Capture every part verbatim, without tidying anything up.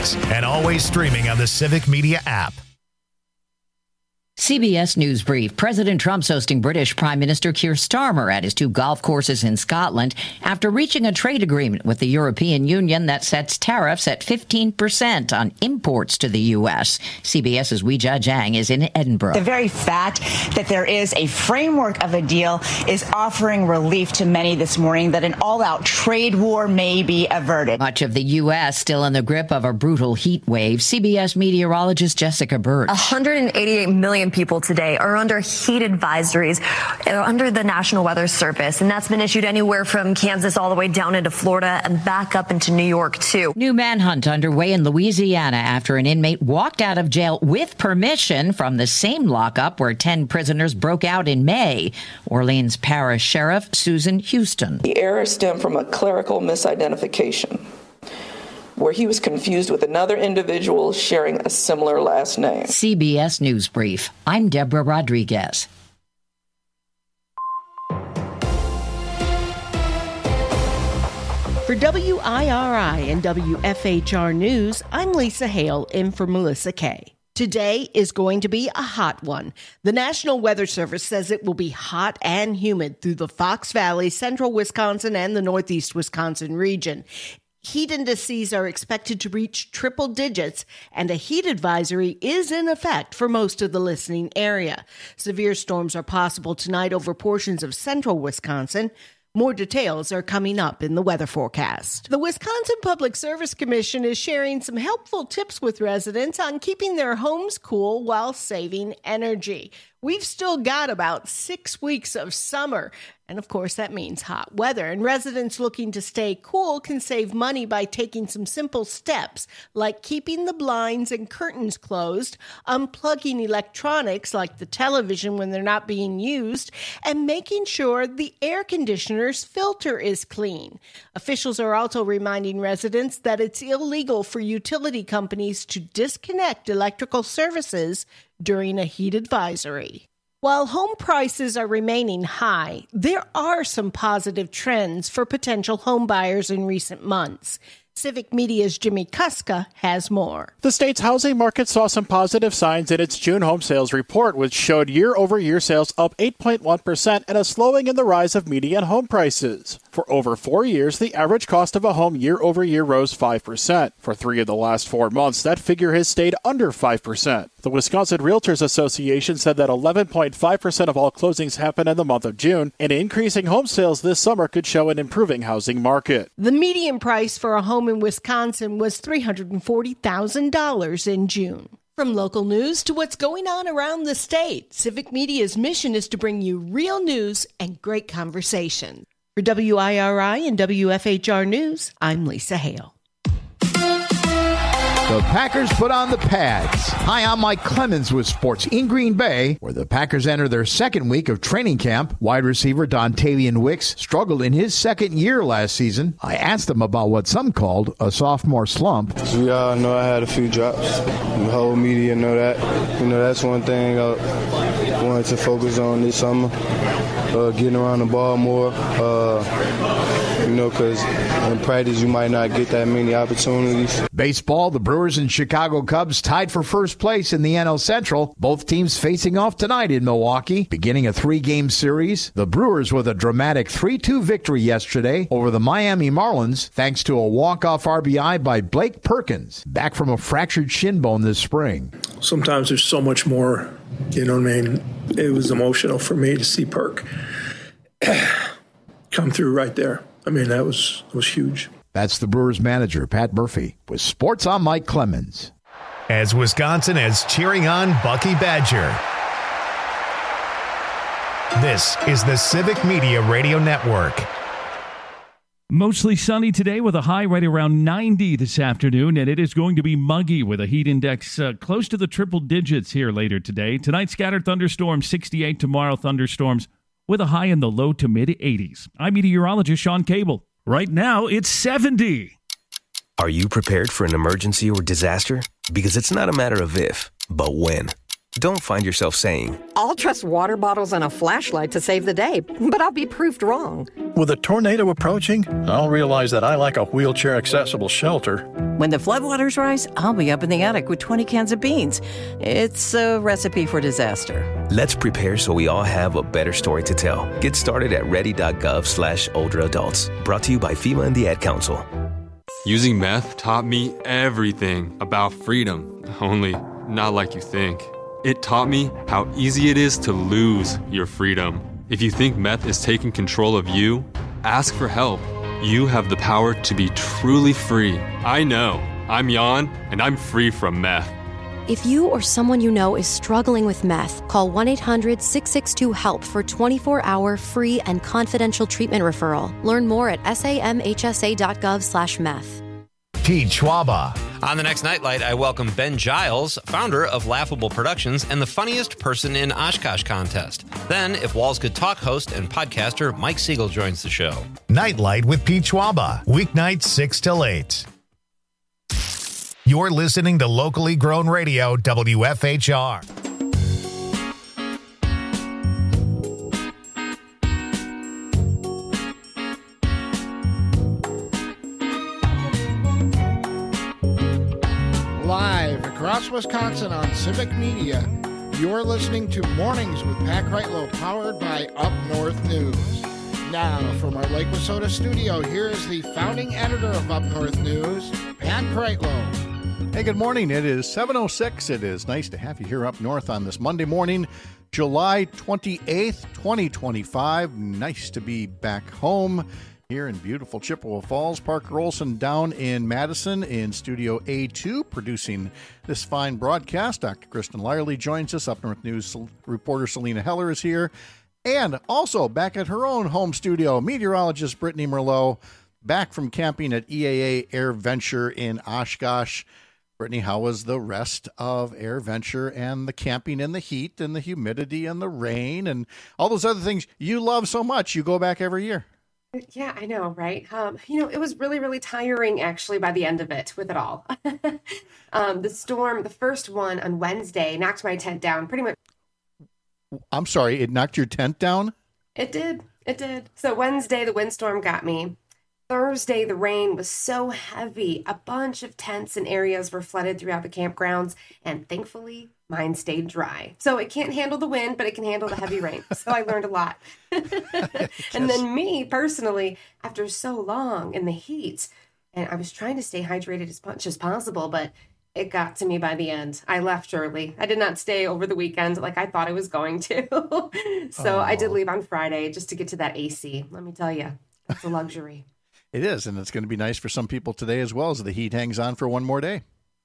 mornings and always streaming on the Civic Media app. C B S News Brief. President Trump's hosting British Prime Minister Keir Starmer at his two golf courses in Scotland after reaching a trade agreement with the European Union that sets tariffs at fifteen percent on imports to the U S. CBS's Weijia Jiang is in Edinburgh. The very fact that there is a framework of a deal is offering relief to many this morning that an all-out trade war may be averted. Much of the U S still in the grip of a brutal heat wave. C B S meteorologist Jessica Birch. one hundred eighty-eight million people today are under heat advisories under the National Weather Service, and that's been issued anywhere from Kansas all the way down into Florida and back up into New York, too. New manhunt underway in Louisiana after an inmate walked out of jail with permission from the same lockup where ten prisoners broke out in May. Orleans Parish Sheriff Susan Houston. The error stemmed from a clerical misidentification, where he was confused with another individual sharing a similar last name. C B S News Brief. I'm Deborah Rodriguez. For W I R I and W F H R News, I'm Lisa Hale in for Melissa Kay. Today is going to be a hot one. The National Weather Service says it will be hot and humid through the Fox Valley, central Wisconsin, and the northeast Wisconsin region. Heat indices are expected to reach triple digits, and a heat advisory is in effect for most of the listening area. Severe storms are possible tonight over portions of central Wisconsin. More details are coming up in the weather forecast. The Wisconsin Public Service Commission is sharing some helpful tips with residents on keeping their homes cool while saving energy. We've still got about six weeks of summer, and of course that means hot weather. And residents looking to stay cool can save money by taking some simple steps, like keeping the blinds and curtains closed, unplugging electronics like the television when they're not being used, and making sure the air conditioner's filter is clean. Officials are also reminding residents that it's illegal for utility companies to disconnect electrical services during a heat advisory. While home prices are remaining high, there are some positive trends for potential home buyers in recent months. Civic Media's Jimmy Kuska has more. The state's housing market saw some positive signs in its June home sales report, which showed year-over-year sales up eight point one percent and a slowing in the rise of median home prices. For over four years, the average cost of a home year-over-year rose five percent. For three of the last four months, that figure has stayed under five percent. The Wisconsin Realtors Association said that eleven point five percent of all closings happened in the month of June, and increasing home sales this summer could show an improving housing market. The median price for a home in Wisconsin was three hundred forty thousand dollars in June. From local news to what's going on around the state, Civic Media's mission is to bring you real news and great conversation. For W I R I and W F H R News, I'm Lisa Hale. The Packers put on the pads. Hi, I'm Mike Clemens with sports in Green Bay, where the Packers enter their second week of training camp. Wide receiver Dontavian Wicks struggled in his second year last season. I asked him about what some called a sophomore slump. We all know I had a few drops. The whole media know that. You know, that's one thing I wanted to focus on this summer, uh, getting around the ball more. Uh, you know, because in practice you might not get that many opportunities. Baseball, the Brewers and Chicago Cubs tied for first place in the N L Central. Both teams facing off tonight in Milwaukee, beginning a three-game series. The Brewers with a dramatic three two victory yesterday over the Miami Marlins, thanks to a walk-off R B I by Blake Perkins, back from a fractured shin bone this spring. Sometimes there's so much more, you know what I mean? It was emotional for me to see Perk come through right there. I mean, that was was huge. That's the Brewers manager, Pat Murphy, with Sports on Mike Clemens. As Wisconsin is cheering on Bucky Badger. This is the Civic Media Radio Network. Mostly sunny today with a high right around ninety this afternoon, and it is going to be muggy with a heat index uh, close to the triple digits here later today. Tonight, scattered thunderstorms, sixty-eight. Tomorrow, thunderstorms with a high in the low to mid-eighties. I'm meteorologist Sean Cable. Right now, it's seventy. Are you prepared for an emergency or disaster? Because it's not a matter of if, but when. Don't find yourself saying, I'll trust water bottles and a flashlight to save the day, but I'll be proved wrong. With a tornado approaching, I'll realize that I lack a wheelchair-accessible shelter. When the floodwaters rise, I'll be up in the attic with twenty cans of beans. It's a recipe for disaster. Let's prepare so we all have a better story to tell. Get started at ready.gov slash older adults. Brought to you by FEMA and the Ad Council. Using meth taught me everything about freedom, only not like you think. It taught me how easy it is to lose your freedom. If you think meth is taking control of you, ask for help. You have the power to be truly free. I know. I'm Jan, and I'm free from meth. If you or someone you know is struggling with meth, call one eight hundred six six two HELP for twenty-four hour free and confidential treatment referral. Learn more at samhsa.gov slash meth. Pete Schwaba. On the next Nightlight, I welcome Ben Giles, founder of Laughable Productions and the Funniest Person in Oshkosh contest. Then, If Walls Could Talk host and podcaster Mike Siegel joins the show. Nightlight with Pete Schwaba. Weeknights six till eight. You're listening to locally grown radio, W F H R. Live across Wisconsin on Civic Media, you're listening to Mornings with Pat Kreitlow, powered by Up North News. Now, from our Lake Wissota studio, here is the founding editor of Up North News, Pat Kreitlow. Hey, good morning. It is seven oh six. It is nice to have you here up north on this Monday morning, July twenty-eighth, twenty twenty-five. Nice to be back home here in beautiful Chippewa Falls. Parker Olson down in Madison in Studio A two, producing this fine broadcast. Doctor Kristen Lyerly joins us. Up North News reporter Selena Heller is here. And also back at her own home studio, meteorologist Brittany Merlot, back from camping at E A A Air Venture in Oshkosh. Brittany, how was the rest of Air Venture and the camping in the heat and the humidity and the rain and all those other things you love so much? You go back every year. Yeah, I know, right? Um, you know, it was really, really tiring, actually, by the end of it, with it all. um, the storm, the first one on Wednesday, knocked my tent down pretty much. I'm sorry, it knocked your tent down? It did. It did. So Wednesday, the windstorm got me. Thursday, the rain was so heavy. A bunch of tents and areas were flooded throughout the campgrounds, and thankfully, mine stayed dry. So it can't handle the wind, but it can handle the heavy rain. So I learned a lot. And then me, personally, after so long in the heat, and I was trying to stay hydrated as much as possible, but it got to me by the end. I left early. I did not stay over the weekend like I thought I was going to. so oh. I did leave on Friday just to get to that A C. Let me tell you, it's a luxury. It is, and it's going to be nice for some people today as well as the heat hangs on for one more day.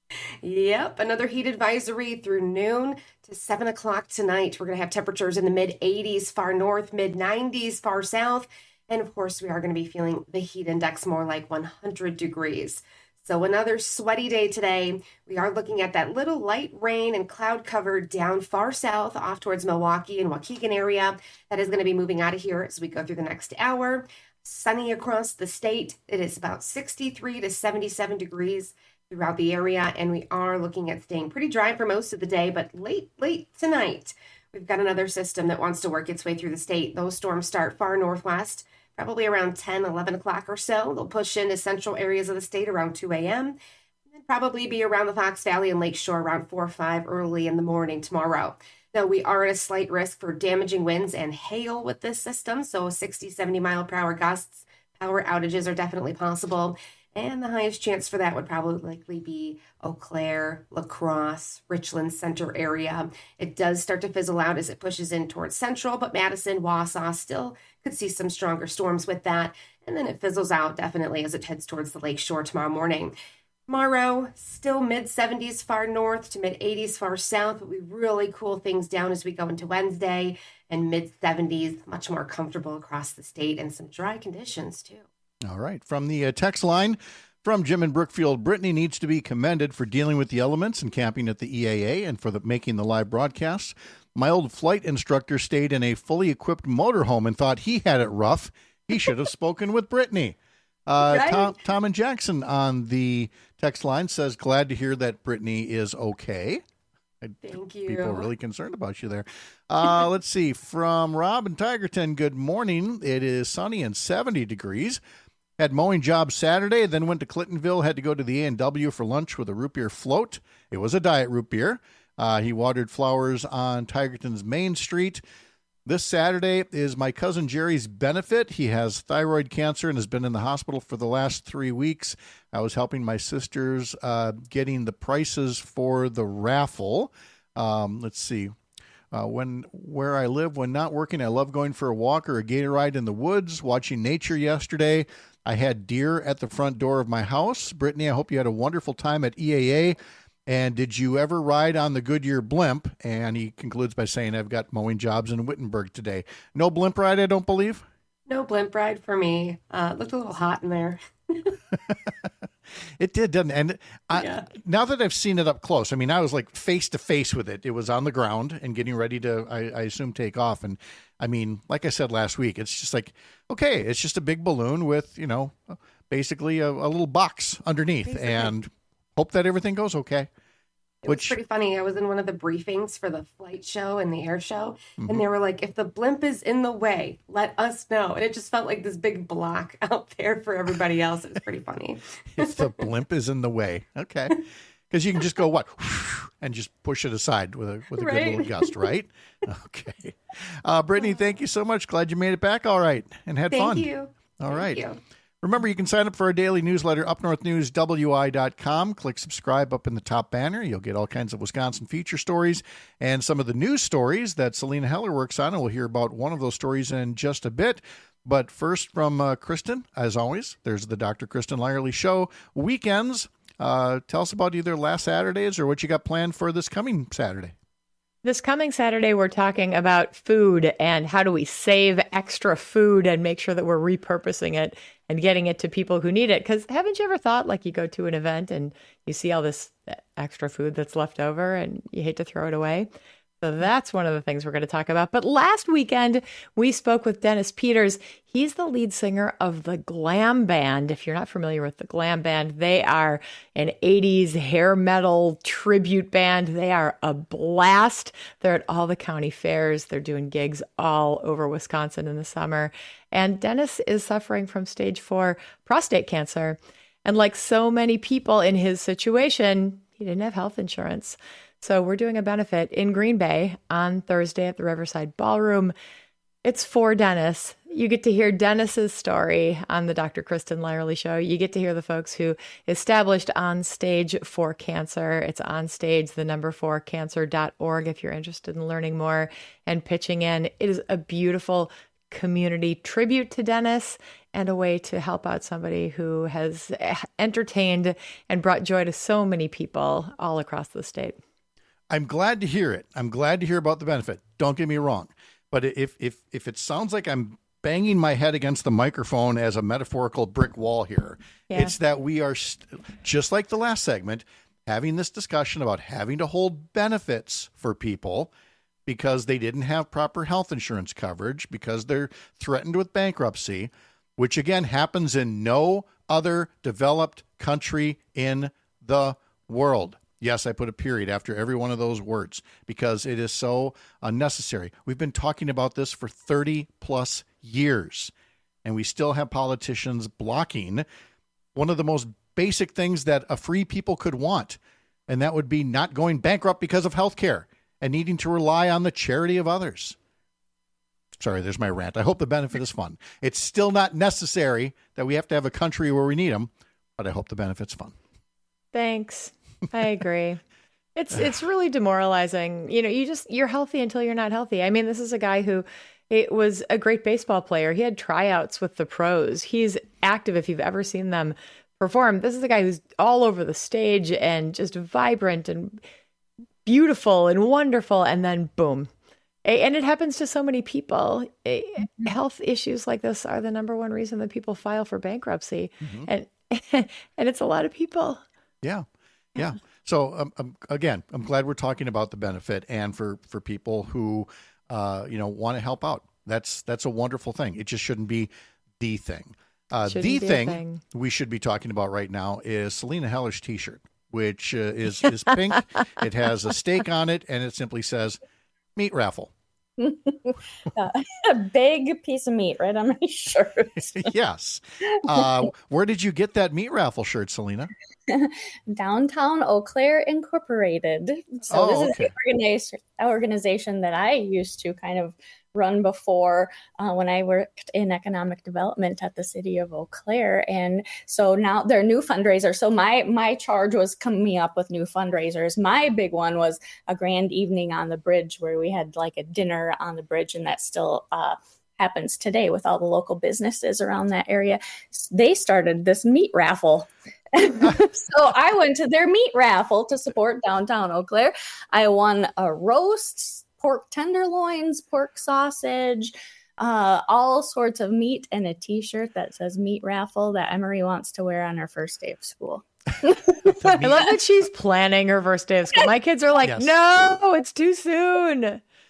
Yep, another heat advisory through noon to seven o'clock tonight. We're going to have temperatures in the mid eighties far north, mid nineties far south, and of course we are going to be feeling the heat index more like one hundred degrees. So another sweaty day today. We are looking at that little light rain and cloud cover down far south off towards Milwaukee and Waukegan area. That is going to be moving out of here as we go through the next hour. Sunny across the state. It is about sixty-three to seventy-seven degrees throughout the area, and we are looking at staying pretty dry for most of the day, but late, late tonight, we've got another system that wants to work its way through the state. Those storms start far northwest, probably around ten, eleven o'clock or so. They'll push into central areas of the state around two a.m., and then probably be around the Fox Valley and Lakeshore around four or five early in the morning tomorrow. Now, we are at a slight risk for damaging winds and hail with this system, so sixty, seventy mile per hour gusts, power outages are definitely possible, and the highest chance for that would probably likely be Eau Claire, La Crosse, Richland Center area. It does start to fizzle out as it pushes in towards central, but Madison, Wausau still could see some stronger storms with that, and then it fizzles out definitely as it heads towards the Lakeshore tomorrow morning. Tomorrow, still mid seventies far north to mid eighties far south, but we really cool things down as we go into Wednesday, and mid seventies, much more comfortable across the state, and some dry conditions too. All right. From the uh, text line from Jim in Brookfield, Brittany needs to be commended for dealing with the elements and camping at the E A A and for the, making the live broadcasts. My old flight instructor stayed in a fully equipped motorhome and thought he had it rough. He should have spoken with Brittany. Uh, right? Tom, Tom and Jackson on the text line says, glad to hear that Brittany is okay. I, Thank you. People are really concerned about you there. Uh, let's see. From Rob in Tigerton, good morning. It is sunny and seventy degrees. Had mowing job Saturday, then went to Clintonville, had to go to the A and W for lunch with a root beer float. It was a diet root beer. Uh, he watered flowers on Tigerton's Main Street. This Saturday is my cousin Jerry's benefit. He has thyroid cancer and has been in the hospital for the last three weeks. I was helping my sisters uh, getting the prices for the raffle. Um, let's see. Uh, when where I live, when not working, I love going for a walk or a gator ride in the woods, watching nature yesterday. I had deer at the front door of my house. Brittany, I hope you had a wonderful time at E A A. And did you ever ride on the Goodyear blimp? And he concludes by saying, I've got mowing jobs in Wittenberg today. No blimp ride, I don't believe? No blimp ride for me. Uh, it looked a little hot in there. It did, didn't it? And I, Yeah. now that I've seen it up close, I mean, I was like face to face with it. It was on the ground and getting ready to, I, I assume, take off. And I mean, like I said last week, it's just like, okay, it's just a big balloon with, you know, basically a, a little box underneath Basically. and hope that everything goes okay. It was pretty funny. I was in one of the briefings for the flight show and the air show, Mhm. and they were like, if the blimp is in the way, let us know. And it just felt like this big block out there for everybody else. It was pretty funny. If the blimp is in the way. Okay. Because you can just go, what? And just push it aside with a, with a good Right. little gust, right? Okay. Uh, Brittany, thank you so much. Glad you made it back all right and had Thank fun. you. All Thank right. you. Remember, you can sign up for our daily newsletter, up north news w i dot com. Click subscribe up in the top banner. You'll get all kinds of Wisconsin feature stories and some of the news stories that Selena Heller works on. And we'll hear about one of those stories in just a bit. But first, from uh, Kristen, as always, there's the Doctor Kristen Lyerly Show. Weekends, uh, tell us about either last Saturdays or what you got planned for this coming Saturday. This coming Saturday, we're talking about food and how do we save extra food and make sure that we're repurposing it and getting it to people who need it. Because haven't you ever thought, like, you go to an event and you see all this extra food that's left over and you hate to throw it away? So that's one of the things we're going to talk about. But last weekend, we spoke with Dennis Peters. He's the lead singer of the Glam Band. If you're not familiar with the Glam Band, they are an eighties hair metal tribute band. They are a blast. They're at all the county fairs. They're doing gigs all over Wisconsin in the summer. And Dennis is suffering from stage four prostate cancer. And like so many people in his situation, he didn't have health insurance. So we're doing a benefit in Green Bay on Thursday at the Riverside Ballroom. It's for Dennis. You get to hear Dennis's story on the Doctor Kristen Lyerly Show. You get to hear the folks who established On Stage for Cancer. It's on stage, the number four cancer dot org if you're interested in learning more and pitching in. It is a beautiful community tribute to Dennis and a way to help out somebody who has entertained and brought joy to so many people all across the state. I'm glad to hear it. I'm glad to hear about the benefit. Don't get me wrong. But if if if it sounds like I'm banging my head against the microphone as a metaphorical brick wall here, Yeah. it's that we are, st- just like the last segment, having this discussion about having to hold benefits for people because they didn't have proper health insurance coverage, because they're threatened with bankruptcy, which again happens in no other developed country in the world. Yes, I put a period after every one of those words because it is so unnecessary. We've been talking about this for thirty plus years, and we still have politicians blocking one of the most basic things that a free people could want, and that would be not going bankrupt because of health care and needing to rely on the charity of others. Sorry, there's my rant. I hope the benefit is fun. It's still not necessary that we have to have a country where we need them, but I hope the benefit's fun. Thanks. I agree. It's it's really demoralizing. You know, you just you're healthy until you're not healthy. I mean, this is a guy who it was a great baseball player. He had tryouts with the pros. He's active if you've ever seen them perform. This is a guy who's all over the stage and just vibrant and beautiful and wonderful, and then boom. And it happens to so many people. Health issues like this are the number one reason that people file for bankruptcy. Mm-hmm. And and it's a lot of people. Yeah. Yeah. So um, um, again, I'm glad we're talking about the benefit, and for, for people who, uh, you know, want to help out. That's that's a wonderful thing. It just shouldn't be the thing. Uh, the be a thing, thing. we should be talking about right now is Selena Heller's T-shirt. which uh, is, is pink. It has a steak on it, and it simply says, meat raffle. uh, a big piece of meat right on my shirt. Yes. Uh, where did you get that meat raffle shirt, Selena? Downtown Eau Claire Incorporated. So oh, this is okay. the organization, organization that I used to kind of run before uh, when I worked in economic development at the city of Eau Claire. And so now they're new fundraisers. So my my charge was coming up with new fundraisers. My big one was a grand evening on the bridge where we had like a dinner on the bridge, and that still uh, happens today with all the local businesses around that area. They started this meat raffle. So I went to their meat raffle to support downtown Eau Claire. I won a roast, pork tenderloins, pork sausage, uh, all sorts of meat, and a T-shirt that says meat raffle that Emery wants to wear on her first day of school. I love that she's planning her first day of school. My kids are like, Yes. no, it's too soon.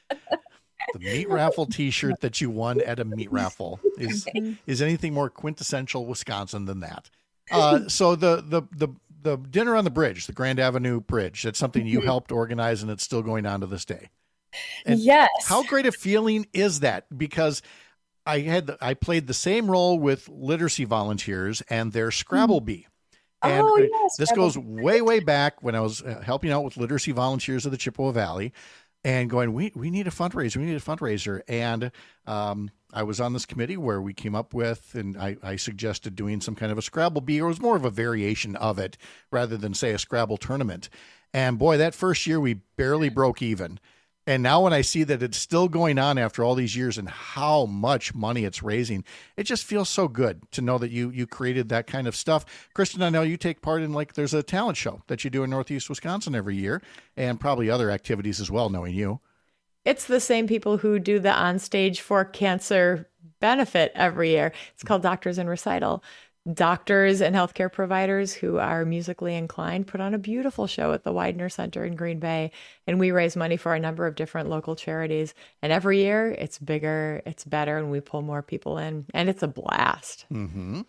The meat raffle T-shirt that you won at a meat raffle is is anything more quintessential Wisconsin than that. Uh, so the, the the the dinner on the bridge, the Grand Avenue Bridge, that's something you helped organize, and it's still going on to this day. And yes. How great a feeling is that? Because I had the, I played the same role with literacy volunteers and their Scrabble Bee. And Oh, yes, this Scrabble goes Bee. way, way back when I was uh, helping out with literacy volunteers of the Chippewa Valley, and going, we we need a fundraiser, we need a fundraiser. And um, I was on this committee where we came up with, and I, I suggested doing some kind of a Scrabble Bee, or it was more of a variation of it rather than, say, a Scrabble tournament. And boy, that first year we barely broke even. And now when I see that it's still going on after all these years and how much money it's raising, it just feels so good to know that you you created that kind of stuff. Kristen, I know you take part in, like, there's a talent show that you do in Northeast Wisconsin every year, and probably other activities as well, knowing you. It's the same people who do the On Stage for Cancer benefit every year. It's called Doctors in Recital. Doctors and healthcare providers who are musically inclined put on a beautiful show at the Widener Center in Green Bay, and we raise money for a number of different local charities. And every year it's bigger, it's better, and we pull more people in, and it's a blast. Mm-hmm.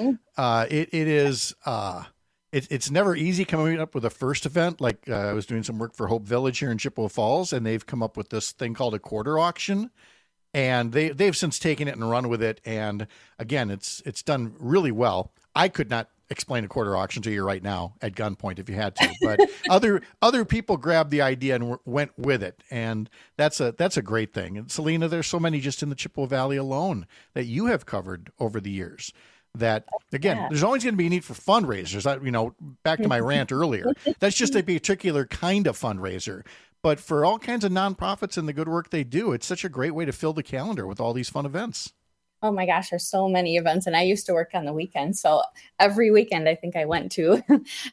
Uh, it it is. Uh, it, it's never easy coming up with a first event. Like uh, I was doing some work for Hope Village here in Chippewa Falls, and they've come up with this thing called a quarter auction. And they, they've since taken it and run with it. And again, it's it's done really well. I could not explain a quarter auction to you right now at gunpoint if you had to, but other other people grabbed the idea and w- went with it. And that's a that's a great thing. And Selena, there's so many just in the Chippewa Valley alone that you have covered over the years. That, again, Yeah. there's always going to be a need for fundraisers. I, you know, back to my rant earlier, that's just a particular kind of fundraiser. But for all kinds of nonprofits and the good work they do, it's such a great way to fill the calendar with all these fun events. Oh my gosh, there's so many events, and I used to work on the weekend. So every weekend, I think I went to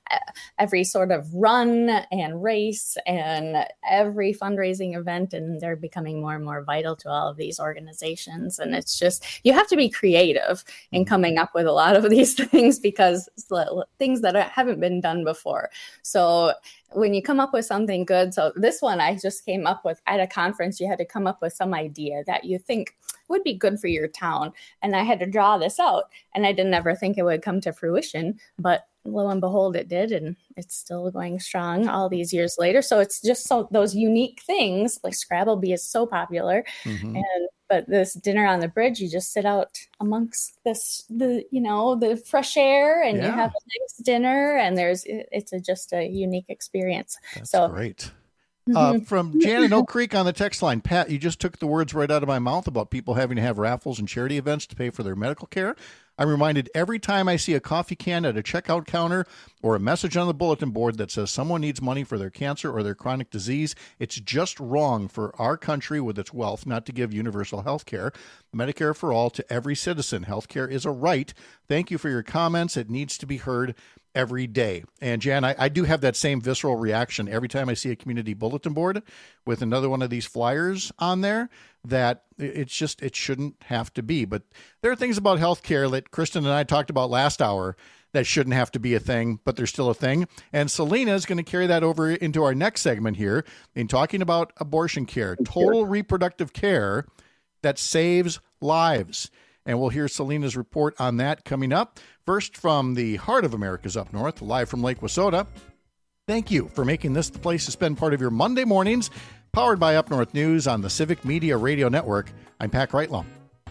every sort of run and race and every fundraising event, and they're becoming more and more vital to all of these organizations. And it's just, you have to be creative in coming up with a lot of these things because it's li- things that haven't been done before. So when you come up with something good, so this one I just came up with at a conference, you had to come up with some idea that you think would be good for your town. And I had to draw this out, and I didn't ever think it would come to fruition, but lo and behold, it did. And it's still going strong all these years later. So it's just so those unique things, like Scrabble Bee is so popular. Mm-hmm. And but this dinner on the bridge, you just sit out amongst this, the, you know, the fresh air, and Yeah. you have a nice dinner, and there's, it's a, just a unique experience. That's so great. Uh, from Jan in Oak Creek on the text line, Pat, you just took the words right out of my mouth about people having to have raffles and charity events to pay for their medical care. I'm reminded every time I see a coffee can at a checkout counter or a message on the bulletin board that says someone needs money for their cancer or their chronic disease. It's just wrong for our country with its wealth not to give universal health care, Medicare for all, to every citizen. Health care is a right. Thank you for your comments. It needs to be heard every day. And Jan, I, I do have that same visceral reaction every time I see a community bulletin board with another one of these flyers on there, that it's just, it shouldn't have to be. But there are things about healthcare that Kristen and I talked about last hour that shouldn't have to be a thing, but they're still a thing. And Selena is going to carry that over into our next segment here in talking about abortion care, total reproductive care that saves lives. And we'll hear Selena's report on that coming up. First, from the heart of America's up north, live from Lake Wissota, Thank you for making this the place to spend part of your Monday mornings. Powered by Up North News on the Civic Media Radio Network. I'm Pat Kreitlow.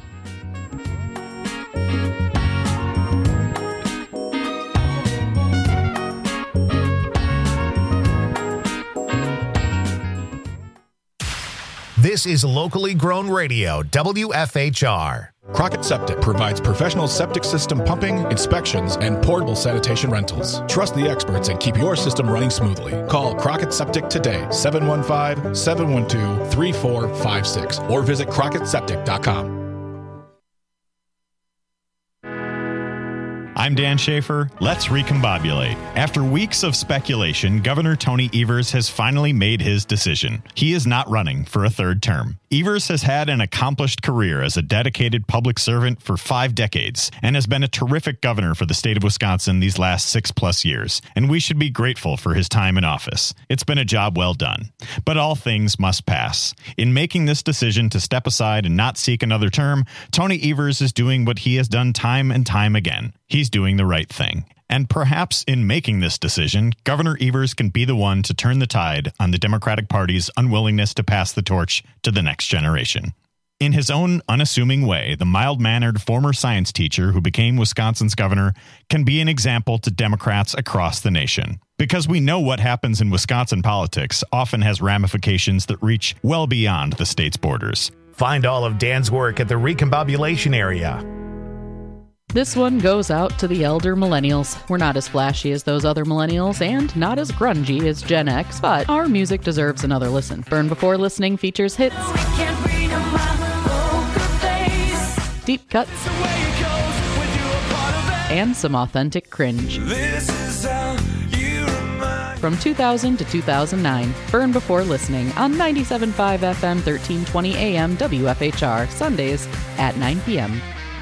This is locally grown radio, W F H R. Crockett Septic provides professional septic system pumping, inspections, and portable sanitation rentals. Trust the experts and keep your system running smoothly. Call Crockett Septic today, seven one five, seven one two, three four five six, or visit crockett septic dot com. I'm Dan Schaefer. Let's recombobulate. After weeks of speculation, Governor Tony Evers has finally made his decision. He is not running for a third term. Evers has had an accomplished career as a dedicated public servant for five decades and has been a terrific governor for the state of Wisconsin these last six plus years, and we should be grateful for his time in office. It's been a job well done. But all things must pass. In making this decision to step aside and not seek another term, Tony Evers is doing what he has done time and time again. He's doing the right thing. And perhaps in making this decision, Governor Evers can be the one to turn the tide on the Democratic Party's unwillingness to pass the torch to the next generation. In his own unassuming way, the mild-mannered former science teacher who became Wisconsin's governor can be an example to Democrats across the nation. Because we know what happens in Wisconsin politics often has ramifications that reach well beyond the state's borders. Find all of Dan's work at the Recombobulation area. This one goes out to the elder millennials. We're not as flashy as those other millennials and not as grungy as Gen X, but our music deserves another listen. Burn Before Listening features hits, deep cuts, and some authentic cringe. From two thousand to two thousand nine, Burn Before Listening on ninety-seven point five F M, thirteen twenty A M, W F H R, Sundays at nine p.m.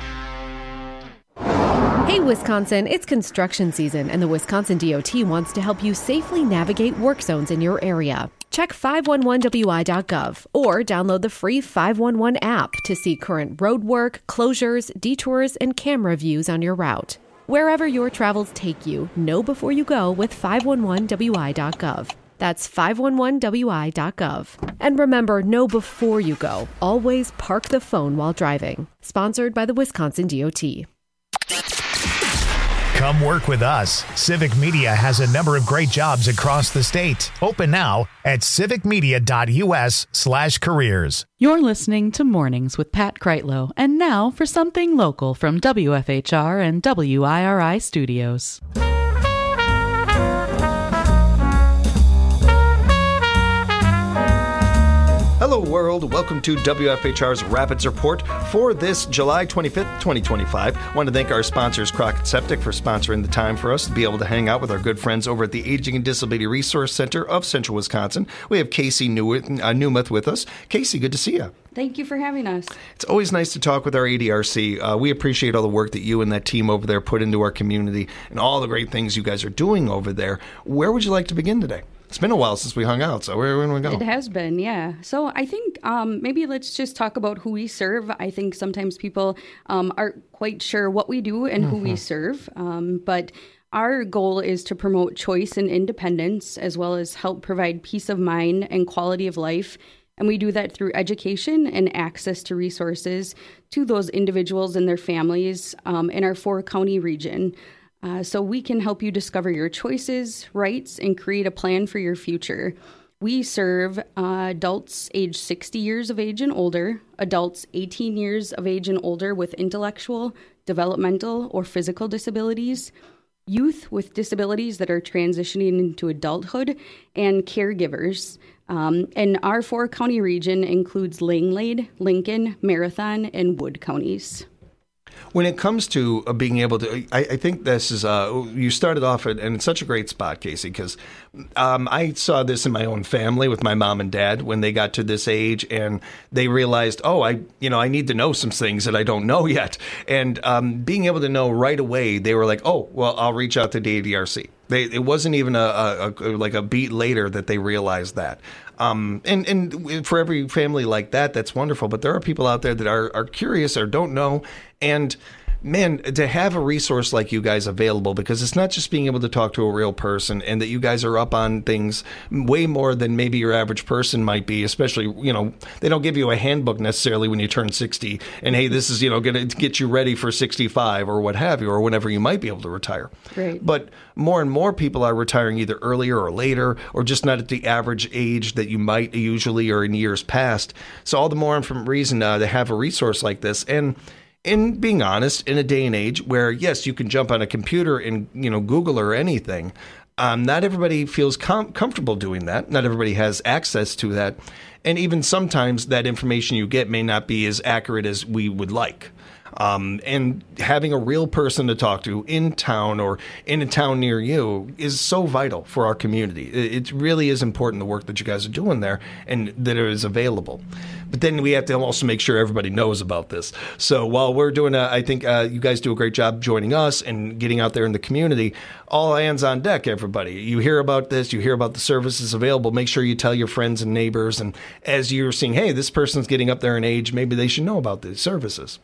Hey Wisconsin, it's construction season and the Wisconsin D O T wants to help you safely navigate work zones in your area. Check five one one W I dot gov or download the free five one one app to see current road work, closures, detours, and camera views on your route. Wherever your travels take you, know before you go with five one one W I dot gov. That's five one one W I dot gov. And remember, know before you go. Always park the phone while driving. Sponsored by the Wisconsin D O T. Come work with us. Civic Media has a number of great jobs across the state. Open now at civicmedia.us slash careers. You're listening to Mornings with Pat Kreitlow. And now for something local from W F H R and W I R I Studios. Hello world, welcome to W F H R's Rapids Report for this July twenty-fifth, twenty twenty-five. I want to thank our sponsors, Crockett Septic, for sponsoring the time for us to be able to hang out with our good friends over at the Aging and Disability Resource Center of Central Wisconsin. We have Casey Newmuth with us. Casey, good to see you. Thank you for having us. It's always nice to talk with our A D R C. Uh, we appreciate all the work that you and that team over there put into our community and all the great things you guys are doing over there. Where would you like to begin today? It's been a while since we hung out, so where are we going to go? It has been, yeah. So I think um, maybe let's just talk about who we serve. I think sometimes people um, aren't quite sure what we do and mm-hmm. who we serve, um, but our goal is to promote choice and independence, as well as help provide peace of mind and quality of life. And we do that through education and access to resources to those individuals and their families um, in our four-county region. Uh, so we can help you discover your choices, rights, and create a plan for your future. We serve uh, adults age sixty years of age and older, adults eighteen years of age and older with intellectual, developmental, or physical disabilities, youth with disabilities that are transitioning into adulthood, and caregivers. Um, and our four-county region includes Langlade, Lincoln, Marathon, and Wood counties. When it comes to uh, being able to, I, I think this is, uh, you started off at, and it's such a great spot, Casey, because um, I saw this in my own family with my mom and dad when they got to this age and they realized, oh, I, you know, I need to know some things that I don't know yet. And um, being able to know right away, they were like, oh, well, I'll reach out to the A D R C. They, it wasn't even a, a, a like a beat later that they realized that. Um, and, and for every family like that, that's wonderful. But there are people out there that are, are curious or don't know. And man, to have a resource like you guys available, because it's not just being able to talk to a real person, and that you guys are up on things way more than maybe your average person might be, especially, you know, they don't give you a handbook necessarily when you turn sixty and, hey, this is, you know, going to get you ready for sixty-five or what have you, or whenever you might be able to retire. Right. But more and more people are retiring either earlier or later, or just not at the average age that you might usually or in years past. So all the more reason uh, to have a resource like this. And in being honest, in a day and age where, yes, you can jump on a computer and, you know, Google or anything, um, not everybody feels com- comfortable doing that. Not everybody has access to that. And even sometimes that information you get may not be as accurate as we would like. Um, and having a real person to talk to in town or in a town near you is so vital for our community. It, it really is important, the work that you guys are doing there, and that it is available. But then we have to also make sure everybody knows about this. So while we're doing, a, I think uh, you guys do a great job joining us and getting out there in the community. All hands on deck, everybody. You hear about this, you hear about the services available. Make sure you tell your friends and neighbors. And as you're seeing, hey, this person's getting up there in age, maybe they should know about these services.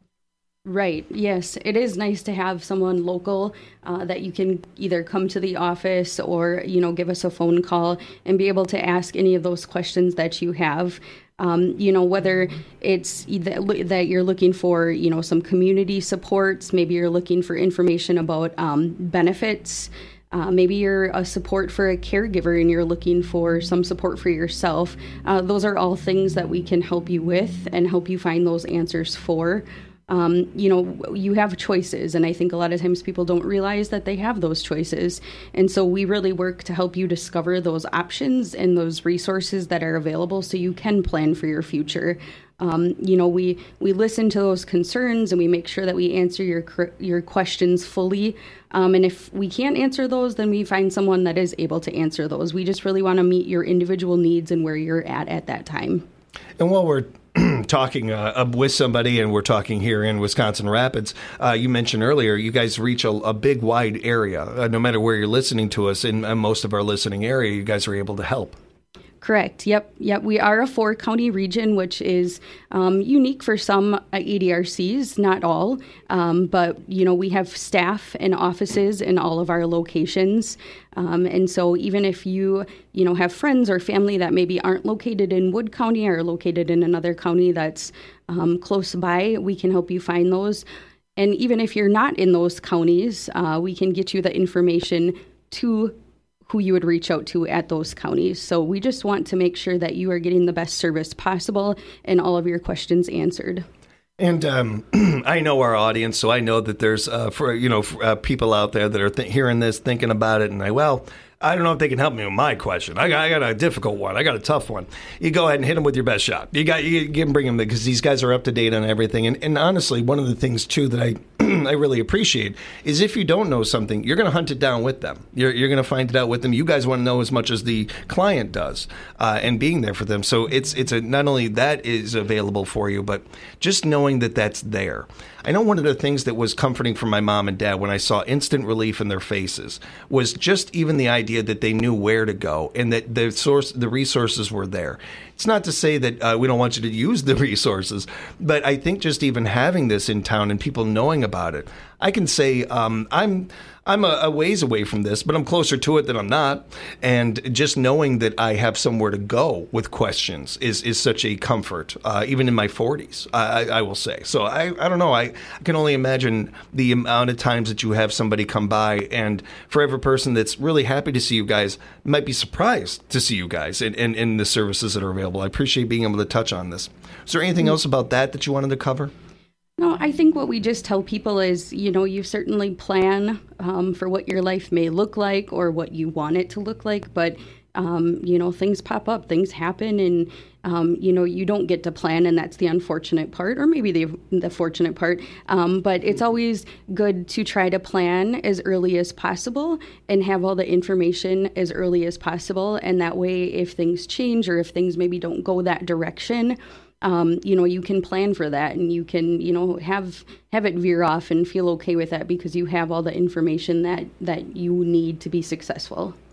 Right. Yes. It is nice to have someone local uh, that you can either come to the office or, you know, give us a phone call and be able to ask any of those questions that you have. Um, you know, whether it's that you're looking for, you know, some community supports, maybe you're looking for information about um, benefits. Uh, maybe you're a support for a caregiver and you're looking for some support for yourself. Uh, those are all things that we can help you with and help you find those answers for. Um, you know, you have choices, and I think a lot of times people don't realize that they have those choices. And so we really work to help you discover those options and those resources that are available so you can plan for your future. Um, you know, we, we listen to those concerns and we make sure that we answer your your questions fully. Um, and if we can't answer those, then we find someone that is able to answer those. We just really want to meet your individual needs and where you're at at that time. And while we're talking uh, with somebody, and we're talking here in Wisconsin Rapids, uh, you mentioned earlier, you guys reach a, a big, wide area. Uh, no matter where you're listening to us, in uh, most of our listening area, you guys are able to help. Correct. Yep. Yep. We are a four county region, which is um, unique for some uh, A D R Cs, not all. Um, but, you know, we have staff and offices in all of our locations. Um, and so even if you, you know, have friends or family that maybe aren't located in Wood County or located in another county that's um, close by, we can help you find those. And even if you're not in those counties, uh, we can get you the information to who you would reach out to at those counties. So we just want to make sure that you are getting the best service possible and all of your questions answered. And um, I know our audience, so I know that there's, uh, for you know, for, uh, people out there that are th- hearing this, thinking about it, and I, well, I don't know if they can help me with my question. I got, I got a difficult one. I got a tough one. You go ahead and hit them with your best shot. You got, you can bring them because these guys are up to date on everything. And, and honestly, one of the things too that I, I really appreciate is if you don't know something, you're going to hunt it down with them. You're, you're going to find it out with them. You guys want to know as much as the client does, uh, and being there for them. So it's, it's a, not only that is available for you, but just knowing that that's there. I know one of the things that was comforting for my mom and dad when I saw instant relief in their faces was just even the idea that they knew where to go and that the source, the resources were there. It's not to say that uh, we don't want you to use the resources, but I think just even having this in town and people knowing about it, I can say um, I'm I'm a, a ways away from this, but I'm closer to it than I'm not. And just knowing that I have somewhere to go with questions is, is such a comfort, uh, even in my forties, I, I will say. So I, I don't know. I, I can only imagine the amount of times that you have somebody come by, and for every person that's really happy to see you guys might be surprised to see you guys and, and, and the services that are available. I appreciate being able to touch on this. Is there anything else about that that you wanted to cover? No, I think what we just tell people is, you know, you certainly plan um, for what your life may look like or what you want it to look like. But, um, you know, things pop up, things happen, and, um, you know, you don't get to plan. And that's the unfortunate part, or maybe the, the fortunate part. Um, but it's always good to try to plan as early as possible and have all the information as early as possible. And that way, if things change or if things maybe don't go that direction, Um, you know, you can plan for that, and you can, you know, have have it veer off and feel okay with that because you have all the information that, that you need to be successful.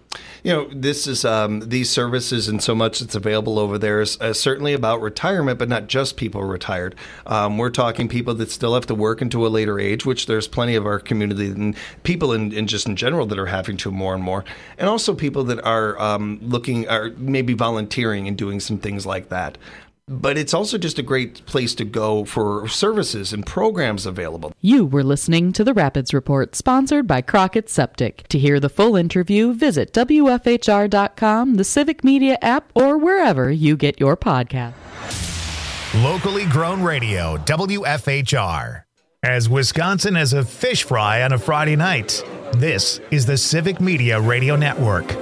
you know, this is um, these services and so much that's available over there is uh, certainly about retirement, but not just people retired. Um, we're talking people that still have to work into a later age, which there's plenty of our community and people in, in just in general that are having to more and more, and also people that are um, looking, are maybe volunteering and doing some things like that. But it's also just a great place to go for services and programs available. You were listening to the Rapids Report, sponsored by Crockett Septic. To hear the full interview, visit W F H R dot com, the Civic Media app, or wherever you get your podcast. Locally grown radio, W F H R. As Wisconsin has a fish fry on a Friday night, this is the Civic Media Radio Network.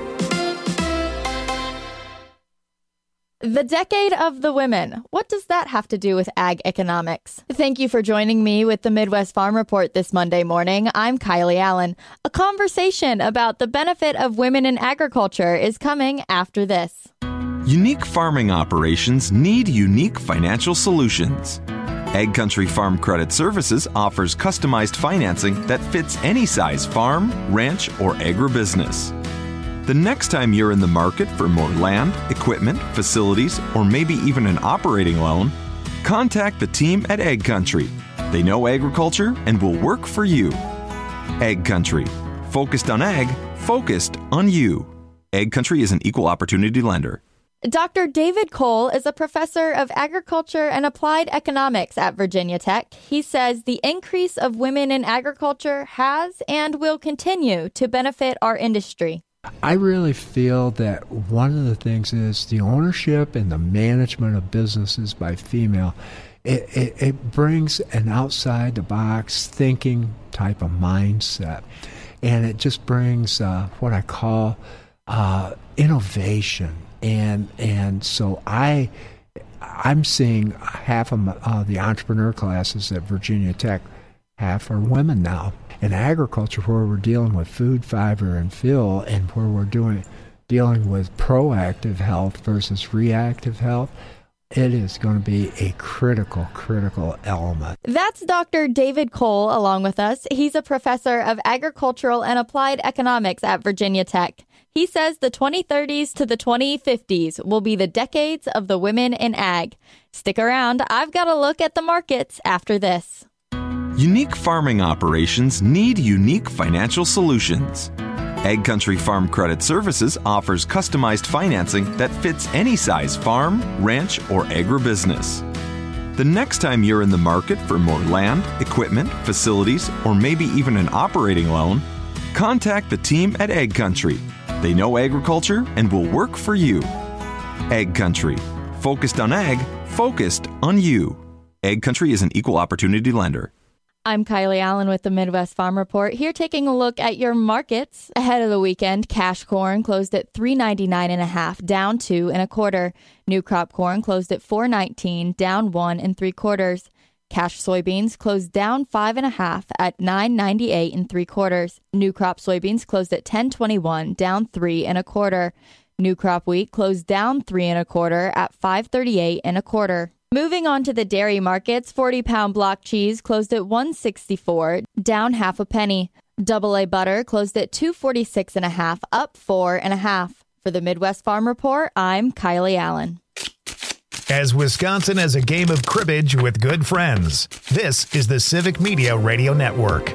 The Decade of the Women. What does that have to do with ag economics? Thank you for joining me with the Midwest Farm Report this Monday morning. I'm Kylie Allen. A conversation about the benefit of women in agriculture is coming after this. Unique farming operations need unique financial solutions. Ag Country Farm Credit Services offers customized financing that fits any size farm, ranch, or agribusiness. The next time you're in the market for more land, equipment, facilities, or maybe even an operating loan, contact the team at Ag Country. They know agriculture and will work for you. Ag Country. Focused on ag, focused on you. Ag Country is an equal opportunity lender. Doctor David Cole is a professor of agriculture and applied economics at Virginia Tech. He says the increase of women in agriculture has and will continue to benefit our industry. I really feel that one of the things is the ownership and the management of businesses by female. It, it, it brings an outside-the-box thinking type of mindset, and it just brings uh, what I call uh, innovation. And and so I, I'm seeing half of my, uh, the entrepreneur classes at Virginia Tech, half are women now. In agriculture, where we're dealing with food, fiber, and fill, and where we're doing dealing with proactive health versus reactive health, it is going to be a critical, critical element. That's Doctor David Cole along with us. He's a professor of agricultural and applied economics at Virginia Tech. He says the twenty thirties to the twenty fifties will be the decades of the women in ag. Stick around. I've got a look at the markets after this. Unique farming operations need unique financial solutions. Ag Country Farm Credit Services offers customized financing that fits any size farm, ranch, or agribusiness. The next time you're in the market for more land, equipment, facilities, or maybe even an operating loan, contact the team at Ag Country. They know agriculture and will work for you. Ag Country. Focused on ag, focused on you. Ag Country is an equal opportunity lender. I'm Kylie Allen with the Midwest Farm Report, here taking a look at your markets. Ahead of the weekend, cash corn closed at three ninety-nine and a half, down two and a quarter. New crop corn closed at four nineteen, down one and three quarters. Cash soybeans closed down five and a half at nine ninety-eight and three quarters. New crop soybeans closed at ten twenty-one, down three and a quarter. New crop wheat closed down three and a quarter at five thirty-eight and a quarter. Moving on to the dairy markets, forty-pound block cheese closed at one sixty-four, down half a penny. Double A butter closed at two forty-six and a half, up four and a half. For the Midwest Farm Report, I'm Kylie Allen. As Wisconsin has a game of cribbage with good friends, this is the Civic Media Radio Network.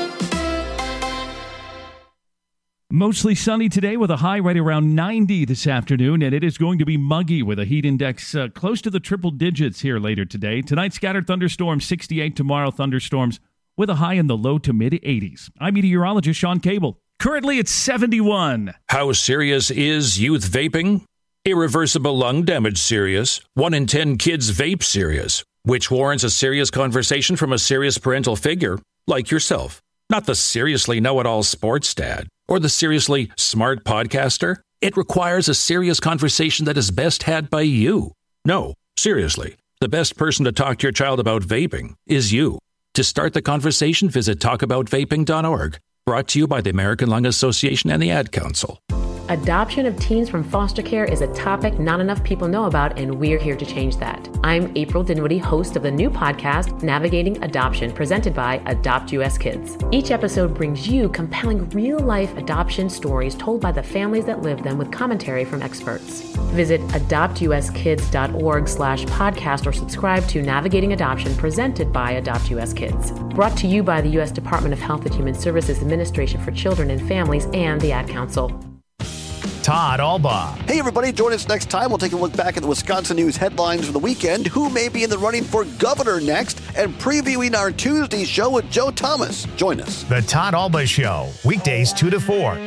Mostly sunny today with a high right around ninety this afternoon, and it is going to be muggy with a heat index uh, close to the triple digits here later today. Tonight, scattered thunderstorms, sixty-eight. Tomorrow, thunderstorms with a high in the low to mid eighties. I'm meteorologist Sean Cable. Currently, it's seventy-one. How serious is youth vaping? Irreversible lung damage serious. One in ten kids vape serious, which warrants a serious conversation from a serious parental figure like yourself. Not the seriously know-it-all sports dad or the seriously smart podcaster. It requires a serious conversation that is best had by you. No, seriously, the best person to talk to your child about vaping is you. To start the conversation, visit talk about vaping dot org. Brought to you by the American Lung Association and the Ad Council. Adoption of teens from foster care is a topic not enough people know about, and we're here to change that. I'm April Dinwiddie, host of the new podcast, Navigating Adoption, presented by Adopt U S Kids. Each episode brings you compelling real-life adoption stories told by the families that live them with commentary from experts. Visit adopt u s kids dot org slash podcast or subscribe to Navigating Adoption, presented by Adopt U S Kids. Brought to you by the U S Department of Health and Human Services Administration for Children and Families and the Ad Council. Todd Alba. Hey, everybody. Join us next time. We'll take a look back at the Wisconsin news headlines from the weekend, who may be in the running for governor next, and previewing our Tuesday show with Joe Thomas. Join us. The Todd Alba Show, weekdays two to four.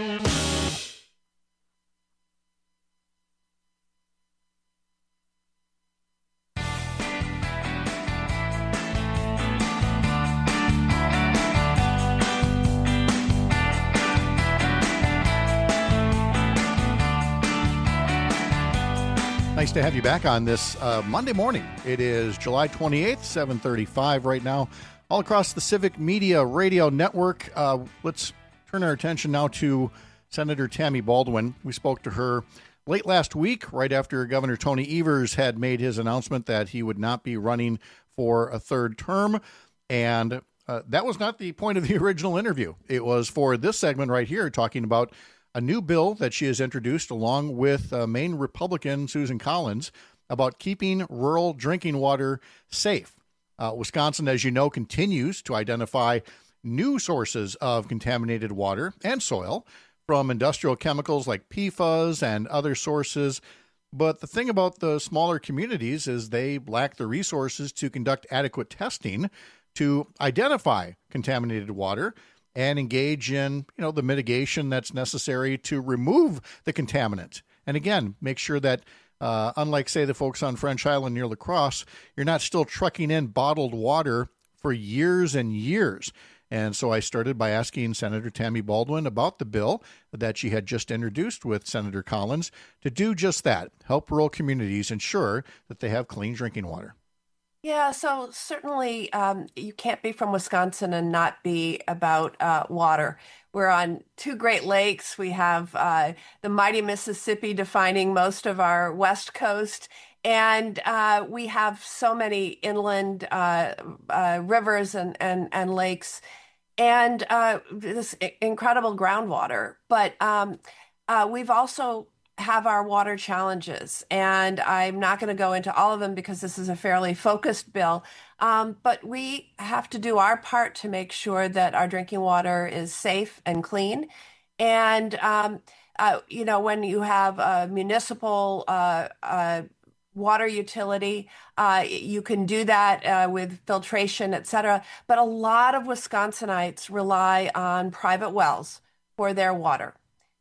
Nice to have you back on this uh, Monday morning. It is July twenty-eighth, seven thirty-five right now, all across the Civic Media Radio Network. Uh, let's turn our attention now to Senator Tammy Baldwin. We spoke to her late last week, right after Governor Tony Evers had made his announcement that he would not be running for a third term. And uh, that was not the point of the original interview. It was for this segment right here, talking about a new bill that she has introduced along with uh, Maine Republican Susan Collins about keeping rural drinking water safe. Uh, Wisconsin, as you know, continues to identify new sources of contaminated water and soil from industrial chemicals like P FAS and other sources. But the thing about the smaller communities is they lack the resources to conduct adequate testing to identify contaminated water and engage in, you know, the mitigation that's necessary to remove the contaminant. And again, make sure that, uh, unlike, say, the folks on French Island near La Crosse, you're not still trucking in bottled water for years and years. And so I started by asking Senator Tammy Baldwin about the bill that she had just introduced with Senator Collins to do just that, help rural communities ensure that they have clean drinking water. Yeah, so certainly um, you can't be from Wisconsin and not be about uh, water. We're on two Great Lakes. We have uh, the mighty Mississippi defining most of our West Coast. And uh, we have so many inland uh, uh, rivers and, and, and lakes and uh, this incredible groundwater. But um, uh, we've also have our water challenges. And I'm not going to go into all of them because this is a fairly focused bill. Um, but we have to do our part to make sure that our drinking water is safe and clean. And, um, uh, you know, when you have a municipal uh, uh, water utility, uh, you can do that uh, with filtration, et cetera. But a lot of Wisconsinites rely on private wells for their water.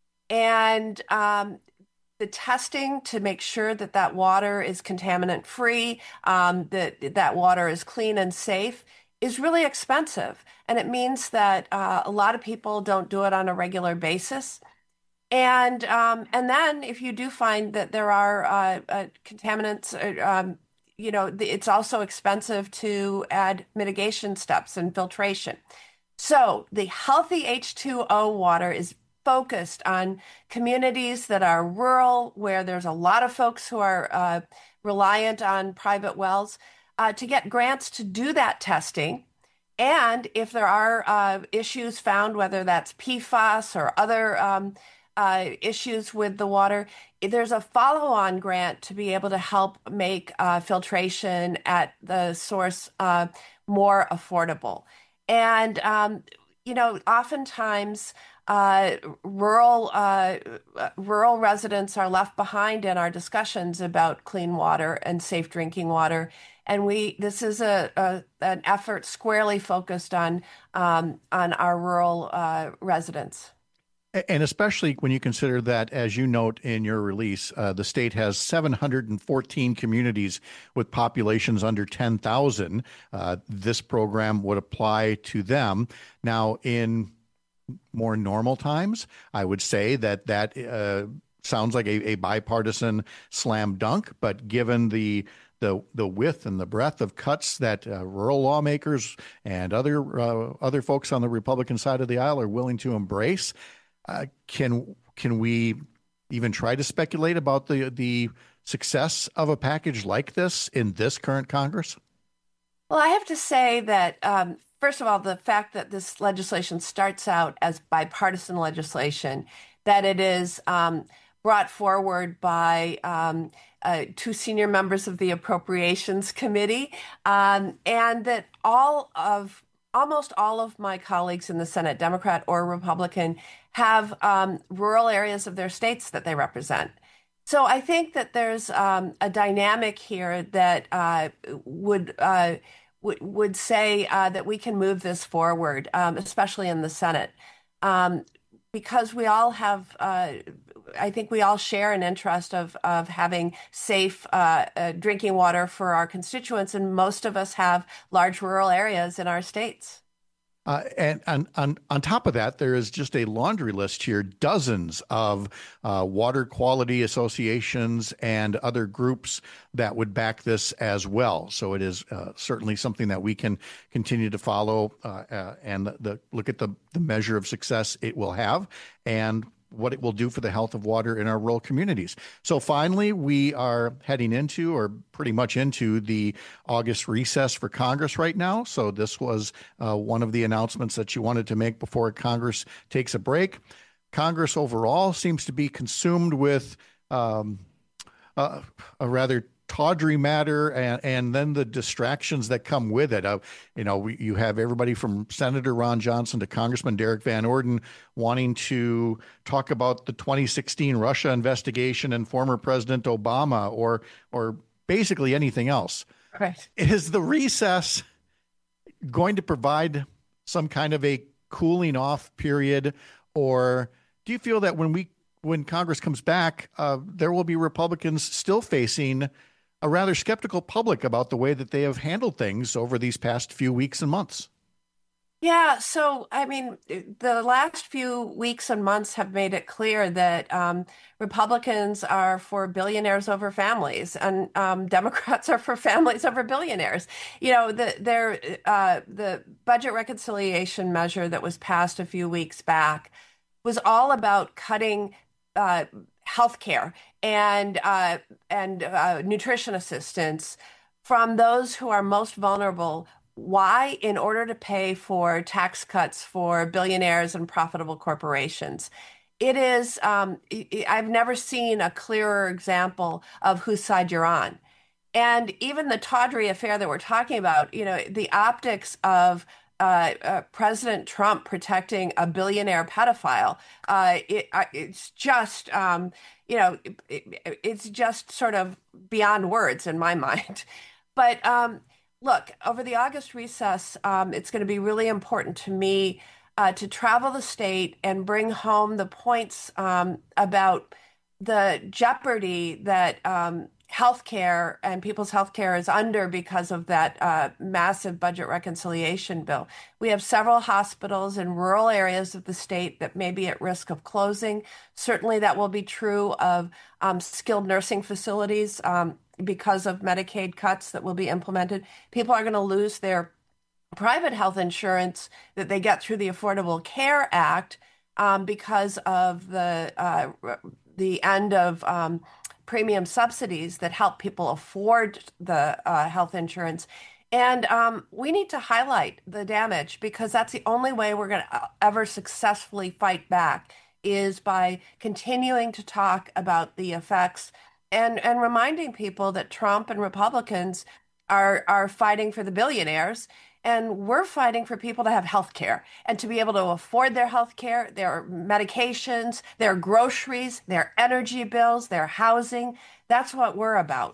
And um, the testing to make sure that that water is contaminant free, um, that that water is clean and safe is really expensive. And it means that uh, a lot of people don't do it on a regular basis. And um, and then if you do find that there are uh, uh, contaminants, uh, um, you know, the, it's also expensive to add mitigation steps and filtration. So the healthy H two O water is focused on communities that are rural, where there's a lot of folks who are uh, reliant on private wells, uh, to get grants to do that testing. And if there are uh, issues found, whether that's P FAS or other um, uh, issues with the water, there's a follow-on grant to be able to help make uh, filtration at the source uh, more affordable. And, um, you know, oftentimes, Uh, rural uh, rural residents are left behind in our discussions about clean water and safe drinking water, and we this is a, a an effort squarely focused on um, on our rural uh, residents. And especially when you consider that, as you note in your release, uh, the state has seven hundred fourteen communities with populations under ten thousand. Uh, this program would apply to them. Now, in more normal times, I would say that that uh, sounds like a, a bipartisan slam dunk. But given the the the width and the breadth of cuts that uh, rural lawmakers and other uh, other folks on the Republican side of the aisle are willing to embrace, uh, can can we even try to speculate about the the success of a package like this in this current Congress? Well, I have to say that, um, first of all, the fact that this legislation starts out as bipartisan legislation, that it is um, brought forward by um, uh, two senior members of the Appropriations Committee, um, and that all of almost all of my colleagues in the Senate, Democrat or Republican, have um, rural areas of their states that they represent. So I think that there's um, a dynamic here that uh, would uh, w- would say uh, that we can move this forward, um, especially in the Senate, um, because we all have. Uh, I think we all share an interest of of having safe uh, uh, drinking water for our constituents, and most of us have large rural areas in our states. Uh, and on, on, on top of that, there is just a laundry list here, dozens of uh, water quality associations and other groups that would back this as well. So it is uh, certainly something that we can continue to follow uh, uh, and the, the, look at the, the measure of success it will have and what it will do for the health of water in our rural communities. So finally, we are heading into, or pretty much into, the August recess for Congress right now. So this was uh, one of the announcements that you wanted to make before Congress takes a break. Congress overall seems to be consumed with um, uh, a rather tawdry matter, and, and then the distractions that come with it. Uh, you know, we, you have everybody from Senator Ron Johnson to Congressman Derek Van Orden wanting to talk about the twenty sixteen Russia investigation and former President Obama, or or basically anything else. Right. Is the recess going to provide some kind of a cooling off period, or do you feel that when we when Congress comes back, uh, there will be Republicans still facing a rather skeptical public about the way that they have handled things over these past few weeks and months? Yeah, so I mean, the last few weeks and months have made it clear that um, Republicans are for billionaires over families, and um, Democrats are for families over billionaires. You know, the their uh, the budget reconciliation measure that was passed a few weeks back was all about cutting uh, healthcare and uh, and uh, nutrition assistance from those who are most vulnerable. Why? In order to pay for tax cuts for billionaires and profitable corporations. It is, um, I've never seen a clearer example of whose side you're on. And even the tawdry affair that we're talking about, you know, the optics of uh, uh, President Trump protecting a billionaire pedophile, uh, it, uh, it's just, um, you know, it, it's just sort of beyond words in my mind. But, um, Look, over the August recess, um, it's going to be really important to me uh, to travel the state and bring home the points um, about the jeopardy that um, healthcare and people's healthcare is under because of that uh, massive budget reconciliation bill. We have several hospitals in rural areas of the state that may be at risk of closing. Certainly that will be true of um, skilled nursing facilities. Um, because of Medicaid cuts that will be implemented. People are going to lose their private health insurance that they get through the Affordable Care Act um, because of the uh, the end of um, premium subsidies that help people afford the uh, health insurance. And um, we need to highlight the damage, because that's the only way we're going to ever successfully fight back, is by continuing to talk about the effects And and reminding people that Trump and Republicans are are fighting for the billionaires, and we're fighting for people to have health care and to be able to afford their health care, their medications, their groceries, their energy bills, their housing. That's what we're about.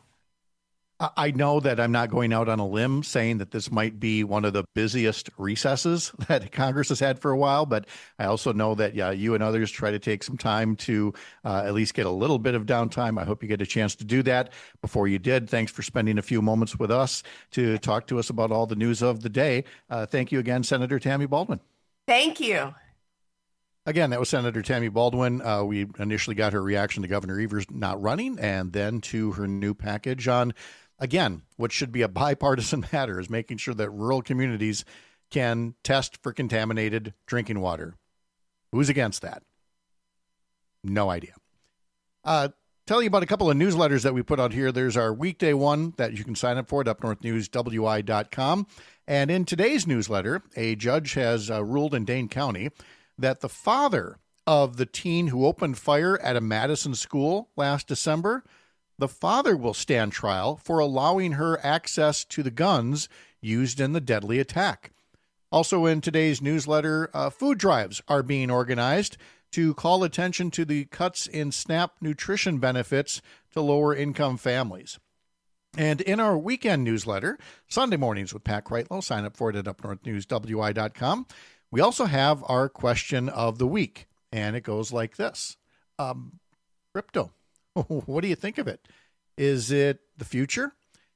I know that I'm not going out on a limb saying that this might be one of the busiest recesses that Congress has had for a while, but I also know that yeah, you and others try to take some time to uh, at least get a little bit of downtime. I hope you get a chance to do that. Before you did, thanks for spending a few moments with us to talk to us about all the news of the day. Uh, thank you again, Senator Tammy Baldwin. Thank you. Again, that was Senator Tammy Baldwin. Uh, we initially got her reaction to Governor Evers not running, and then to her new package on, again, what should be a bipartisan matter, is making sure that rural communities can test for contaminated drinking water. Who's against that? No idea. Uh, tell you about a couple of newsletters that we put out here. There's our weekday one that you can sign up for at up north news w i dot com. And in today's newsletter, a judge has uh, ruled in Dane County that the father of the teen who opened fire at a Madison school last December, the father will stand trial for allowing her access to the guns used in the deadly attack. Also in today's newsletter, uh, food drives are being organized to call attention to the cuts in SNAP nutrition benefits to lower-income families. And in our weekend newsletter, Sunday Mornings with Pat Kreitlow, sign up for it at up north news w i dot com. We also have our question of the week, and it goes like this. Um, crypto, what do you think of it? Is it the future?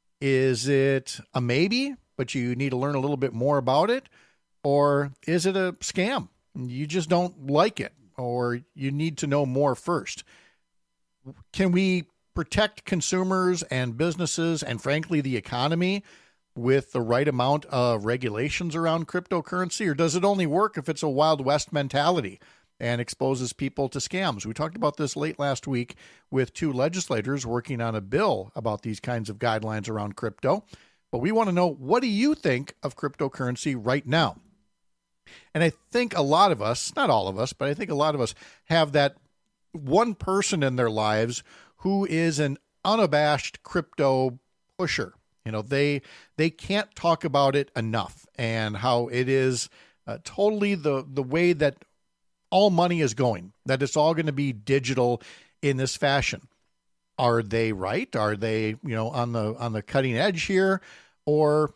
Is it a maybe, but you need to learn a little bit more about it? Or is it a scam? You just don't like it, or you need to know more first. Can we protect consumers and businesses and, frankly, the economy with the right amount of regulations around cryptocurrency, or does it only work if it's a Wild West mentality and exposes people to scams? We talked about this late last week with two legislators working on a bill about these kinds of guidelines around crypto. But we want to know, what do you think of cryptocurrency right now? And I think a lot of us, not all of us, but I think a lot of us have that one person in their lives who is an unabashed crypto pusher. You know, they they can't talk about it enough, and how it is uh, totally the, the way that all money is going, that it's all going to be digital in this fashion. Are they right? Are they, you know, on the on the cutting edge here? Or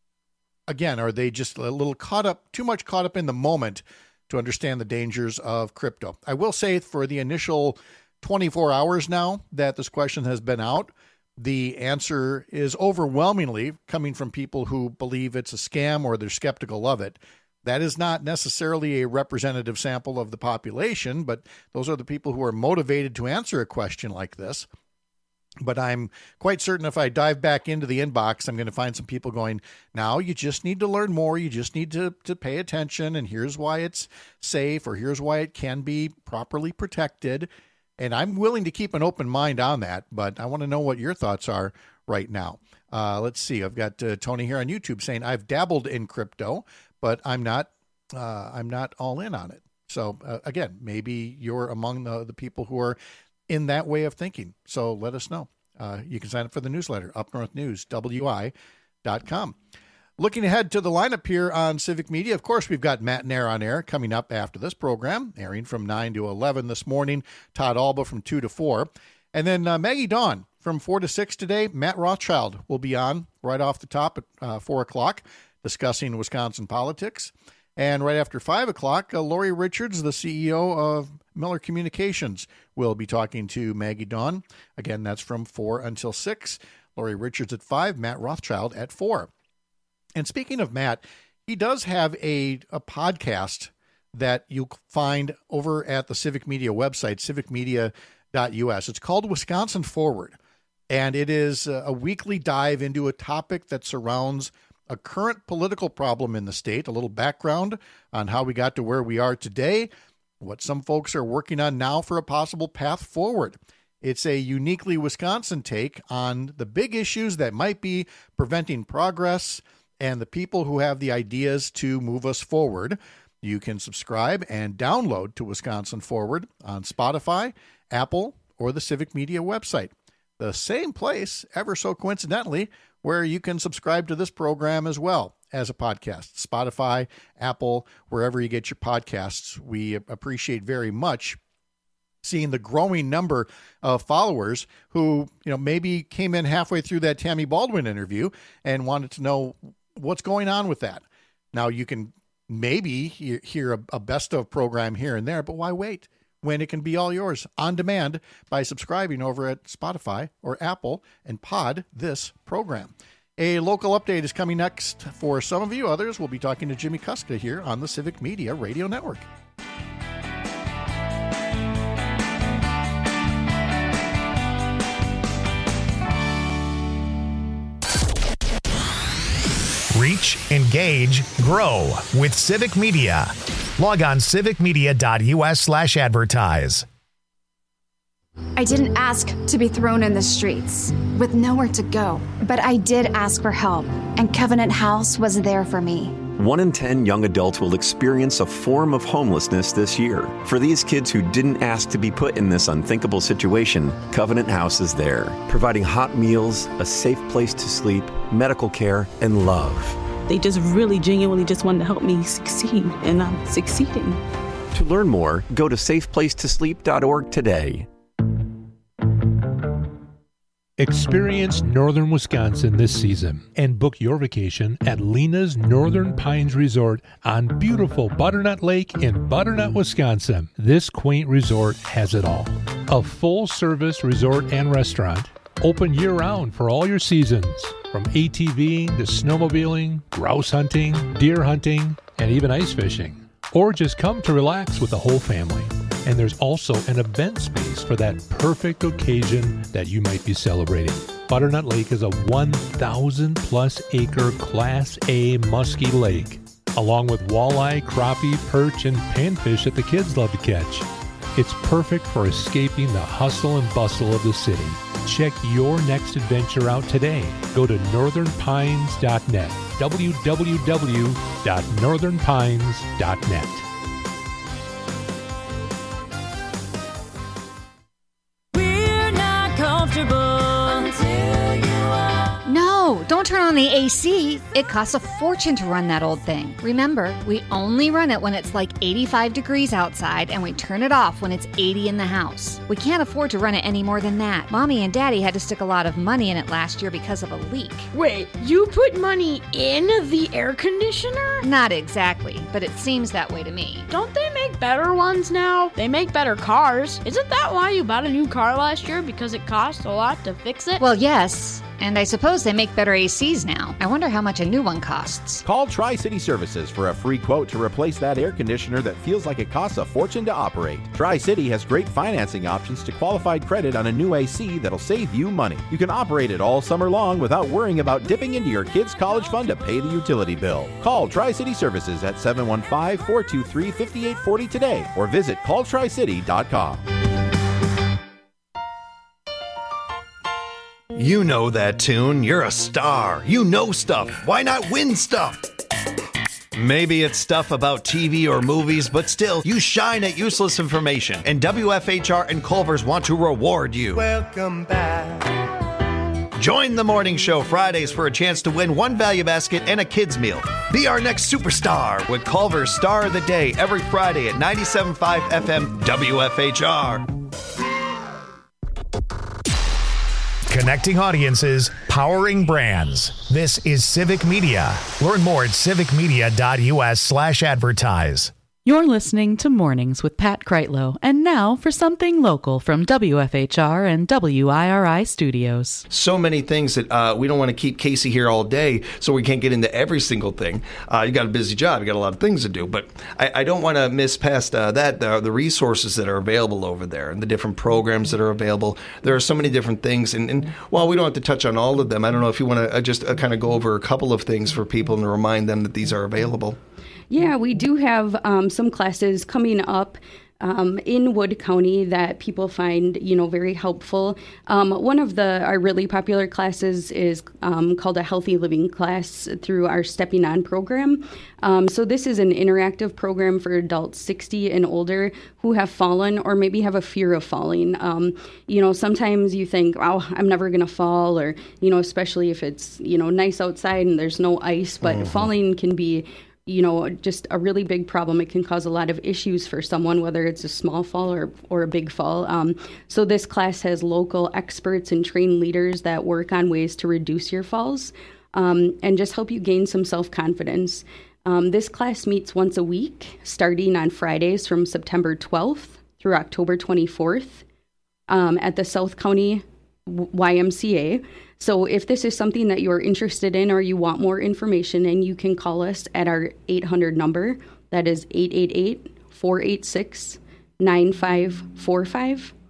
again, are they just a little caught up, too much caught up in the moment to understand the dangers of crypto? I will say, for the initial twenty-four hours now that this question has been out, the answer is overwhelmingly coming from people who believe it's a scam or they're skeptical of it. That is not necessarily a representative sample of the population, but those are the people who are motivated to answer a question like this. But I'm quite certain if I dive back into the inbox, I'm going to find some people going, now you just need to learn more. You just need to, to pay attention. And here's why it's safe, or here's why it can be properly protected. And I'm willing to keep an open mind on that, but I want to know what your thoughts are right now. Uh, let's see. I've got uh, Tony here on YouTube saying, I've dabbled in crypto, but I'm not uh, I'm not all in on it. So uh, again, maybe you're among the, the people who are in that way of thinking. So let us know. Uh, you can sign up for the newsletter, up north news w i dot com. Looking ahead to the lineup here on Civic Media, of course, we've got Matt Nair on air coming up after this program, airing from nine to eleven this morning. Todd Alba from two to four. And then uh, Maggie Dawn from four to six today. Matt Rothschild will be on right off the top at uh, four o'clock discussing Wisconsin politics. And right after five o'clock, uh, Lori Richards, the C E O of Miller Communications, will be talking to Maggie Dawn. Again, that's from four until six. Lori Richards at five, Matt Rothschild at four. And speaking of Matt, he does have a, a podcast that you'll find over at the Civic Media website, civic media dot u s. It's called Wisconsin Forward, and it is a, a weekly dive into a topic that surrounds a current political problem in the state, a little background on how we got to where we are today, what some folks are working on now for a possible path forward. It's a uniquely Wisconsin take on the big issues that might be preventing progress and the people who have the ideas to move us forward. You can subscribe and download to Wisconsin Forward on Spotify, Apple, or the Civic Media website. The same place, ever so coincidentally, where you can subscribe to this program as well as a podcast. Spotify, Apple, wherever you get your podcasts. We appreciate very much seeing the growing number of followers who, you know, maybe came in halfway through that Tammy Baldwin interview and wanted to know what's going on with that. Now, you can maybe hear a, a best of program here and there, but why wait when it can be all yours on demand by subscribing over at Spotify or Apple and pod this program. A local update is coming next for some of you. Others will be talking to Jimmy Kuska here on the Civic Media Radio Network. Reach, engage, grow with Civic Media. Log on civic media dot u s slash advertise. I didn't ask to be thrown in the streets with nowhere to go, but I did ask for help, and Covenant House was there for me. One in ten young adults will experience a form of homelessness this year. For these kids who didn't ask to be put in this unthinkable situation, Covenant House is there, providing hot meals, a safe place to sleep, medical care, and love. They just really genuinely just wanted to help me succeed, and I'm succeeding. To learn more, go to safe place to sleep dot org today. Experience northern Wisconsin this season and book your vacation at Lena's Northern Pines Resort on beautiful Butternut Lake in Butternut, Wisconsin. This quaint resort has it all. A full-service resort and restaurant, open year-round for all your seasons, from ATVing to snowmobiling, grouse hunting, deer hunting, and even ice fishing. Or just come to relax with the whole family. And there's also an event space for that perfect occasion that you might be celebrating. Butternut Lake is a one thousand plus acre Class A musky lake, along with walleye, crappie, perch, and panfish that the kids love to catch. It's perfect for escaping the hustle and bustle of the city. Check your next adventure out today. Go to northern pines dot net, w w w dot northern pines dot net. No, don't turn on the A C. It costs a fortune to run that old thing. Remember, we only run it when it's like eighty-five degrees outside, and we turn it off when it's eighty in the house. We can't afford to run it any more than that. Mommy and Daddy had to stick a lot of money in it last year because of a leak. Wait, you put money in the air conditioner? Not exactly, but it seems that way to me. Don't they make better ones now? They make better cars. Isn't that why you bought a new car last year? Because it cost a lot to fix it? Well, yes. And I suppose they make better A Cs now. I wonder how much a new one costs. Call Tri-City Services for a free quote to replace that air conditioner that feels like it costs a fortune to operate. Tri-City has great financing options to qualified credit on a new A C that'll save you money. You can operate it all summer long without worrying about dipping into your kid's college fund to pay the utility bill. Call Tri-City Services at seven one five, four two three, five eight four zero today or visit call tri city dot com. You know that tune. You're a star. You know stuff. Why not win stuff? Maybe it's stuff about T V or movies, but still, you shine at useless information. And W F H R and Culver's want to reward you. Welcome back. Join the morning show Fridays for a chance to win one value basket and a kid's meal. Be our next superstar with Culver's Star of the Day every Friday at ninety-seven point five F M W F H R. Connecting audiences, powering brands. This is Civic Media. Learn more at civic media dot u s slash advertise. You're listening to Mornings with Pat Kreitlow, and now for something local from W F H R and W I R I Studios. So many things that uh, we don't want to keep Casey here all day, so we can't get into every single thing. Uh, you got a busy job, you got a lot of things to do, but I, I don't want to miss past uh, that the, the resources that are available over there and the different programs that are available. There are so many different things, and, and while we don't have to touch on all of them, I don't know if you want to uh, just uh, kind of go over a couple of things for people and remind them that these are available. Yeah, we do have um, some classes coming up um, in Wood County that people find, you know, very helpful. Um, one of the our really popular classes is um, called a Healthy Living class through our Stepping On program. Um, so this is an interactive program for adults sixty and older who have fallen or maybe have a fear of falling. Um, you know, sometimes you think, oh, I'm never going to fall, or, you know, especially if it's, you know, nice outside and there's no ice, but mm-hmm. falling can be, you know, just a really big problem. It can cause a lot of issues for someone, whether it's a small fall or, or a big fall. Um, so this class has local experts and trained leaders that work on ways to reduce your falls um, and just help you gain some self-confidence. Um, this class meets once a week, starting on Fridays from September twelfth through October twenty-fourth um, at the South County Y M C A. So if this is something that you're interested in or you want more information, and you can call us at our eight hundred number. That is eight eight eight, four eight six, nine five four five.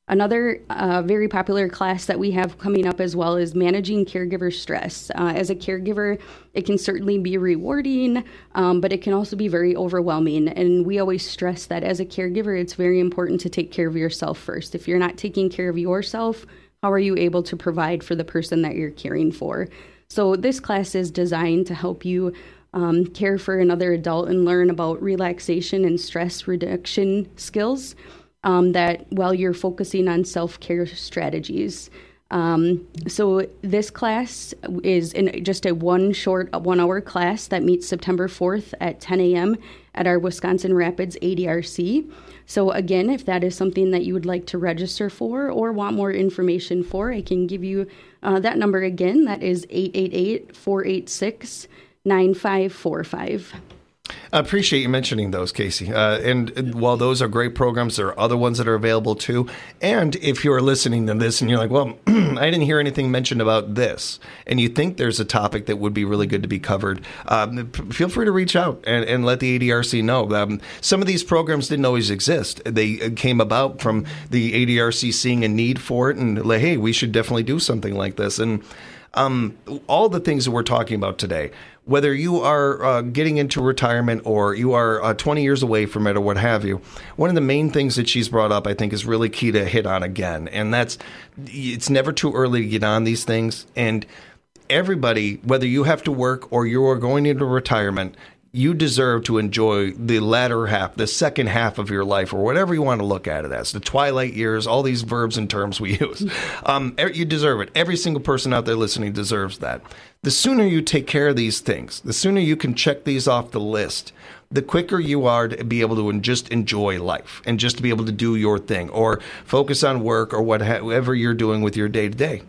Another uh, very popular class that we have coming up as well is managing caregiver stress. Uh, as a caregiver, it can certainly be rewarding, um, but it can also be very overwhelming. And we always stress that as a caregiver, it's very important to take care of yourself first. If you're not taking care of yourself, how are you able to provide for the person that you're caring for? So this class is designed to help you um, care for another adult and learn about relaxation and stress reduction skills. Um, that while you're focusing on self-care strategies. Um, so this class is in just a one short a one-hour class that meets September fourth at ten a.m. at our Wisconsin Rapids A D R C. So again, if that is something that you would like to register for or want more information for, I can give you uh, that number again. That is eight eight eight, four eight six, nine five four five. I appreciate you mentioning those, Casey. Uh, and while those are great programs, there are other ones that are available too. And if you're listening to this and you're like, well, I didn't hear anything mentioned about this, and you think there's a topic that would be really good to be covered, um, feel free to reach out and, and let the A D R C know. Um, some of these programs didn't always exist. They came about from the A D R C seeing a need for it and like, hey, we should definitely do something like this. And um, all the things that we're talking about today, whether you are uh, getting into retirement or you are uh, twenty years away from it or what have you, one of the main things that she's brought up, I think, is really key to hit on again. And that's, it's never too early to get on these things. And everybody, whether you have to work or you are going into retirement, you deserve to enjoy the latter half, the second half of your life, or whatever you want to look at it as, the twilight years, all these verbs and terms we use. Um, you deserve it. Every single person out there listening deserves that. The sooner you take care of these things, the sooner you can check these off the list, the quicker you are to be able to just enjoy life and just to be able to do your thing or focus on work or whatever you're doing with your day to day.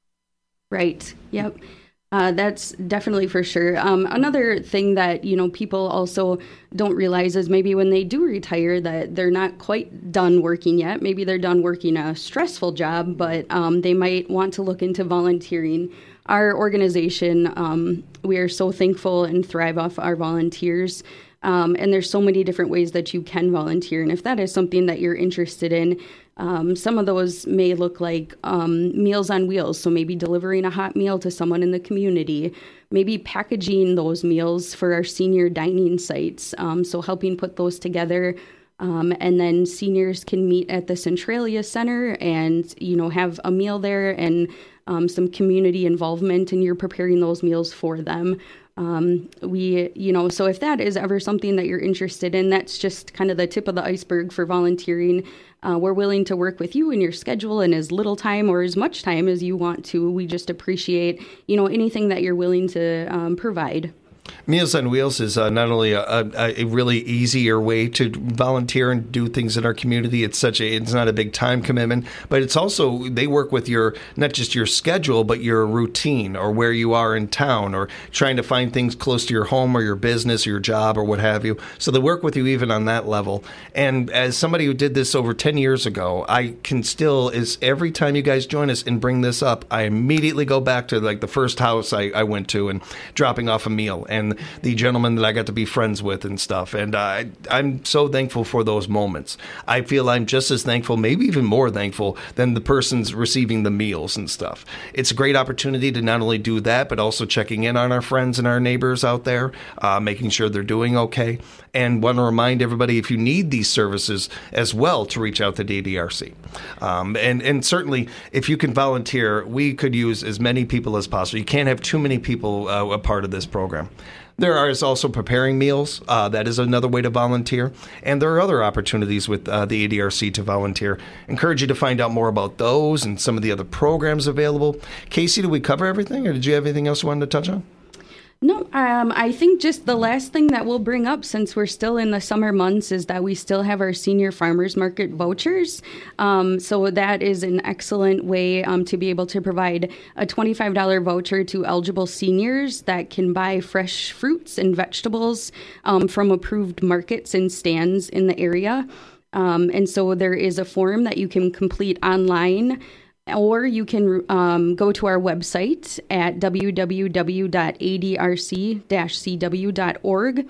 Right. Yep. Uh, that's definitely for sure. Um, another thing that, you know, people also don't realize is maybe when they do retire that they're not quite done working yet. Maybe they're done working a stressful job, but um, they might want to look into volunteering. Our organization, um, we are so thankful and thrive off our volunteers. Um, and there's so many different ways that you can volunteer. And if that is something that you're interested in, um, some of those may look like um, Meals on Wheels. So maybe delivering a hot meal to someone in the community, maybe packaging those meals for our senior dining sites. Um, so helping put those together. Um, and then seniors can meet at the Centralia Center and, you know, have a meal there and um, some community involvement, and you're preparing those meals for them. Um, we, you know, so if that is ever something that you're interested in, that's just kind of the tip of the iceberg for volunteering. Uh, we're willing to work with you in your schedule in as little time or as much time as you want to. We just appreciate, you know, anything that you're willing to um, provide. Meals on Wheels is uh, not only a, a, a really easier way to volunteer and do things in our community. It's such a it's not a big time commitment, but it's also they work with your not just your schedule, but your routine or where you are in town or trying to find things close to your home or your business or your job or what have you. So they work with you even on that level. And as somebody who did this over ten years ago, I can still is every time you guys join us and bring this up, I immediately go back to like the first house I, I went to and dropping off a meal. And the gentleman that I got to be friends with and stuff. And uh, I'm so thankful for those moments. I feel I'm just as thankful, maybe even more thankful than the person's receiving the meals and stuff. It's a great opportunity to not only do that, but also checking in on our friends and our neighbors out there, uh, making sure they're doing okay. And want to remind everybody, if you need these services as well, to reach out to the A D R C. Um, and, and certainly, if you can volunteer, we could use as many people as possible. You can't have too many people uh, a part of this program. There is also preparing meals. Uh, that is another way to volunteer. And there are other opportunities with uh, the A D R C to volunteer. Encourage you to find out more about those and some of the other programs available. Casey, did we cover everything, or did you have anything else you wanted to touch on? No, um, I think just the last thing that we'll bring up, since we're still in the summer months, is that we still have our senior farmers market vouchers. Um, so that is an excellent way um, to be able to provide a twenty-five dollars voucher to eligible seniors that can buy fresh fruits and vegetables um, from approved markets and stands in the area. Um, and so there is a form that you can complete online, or you can um, go to our website at w w w dot a d r c dash c w dot org.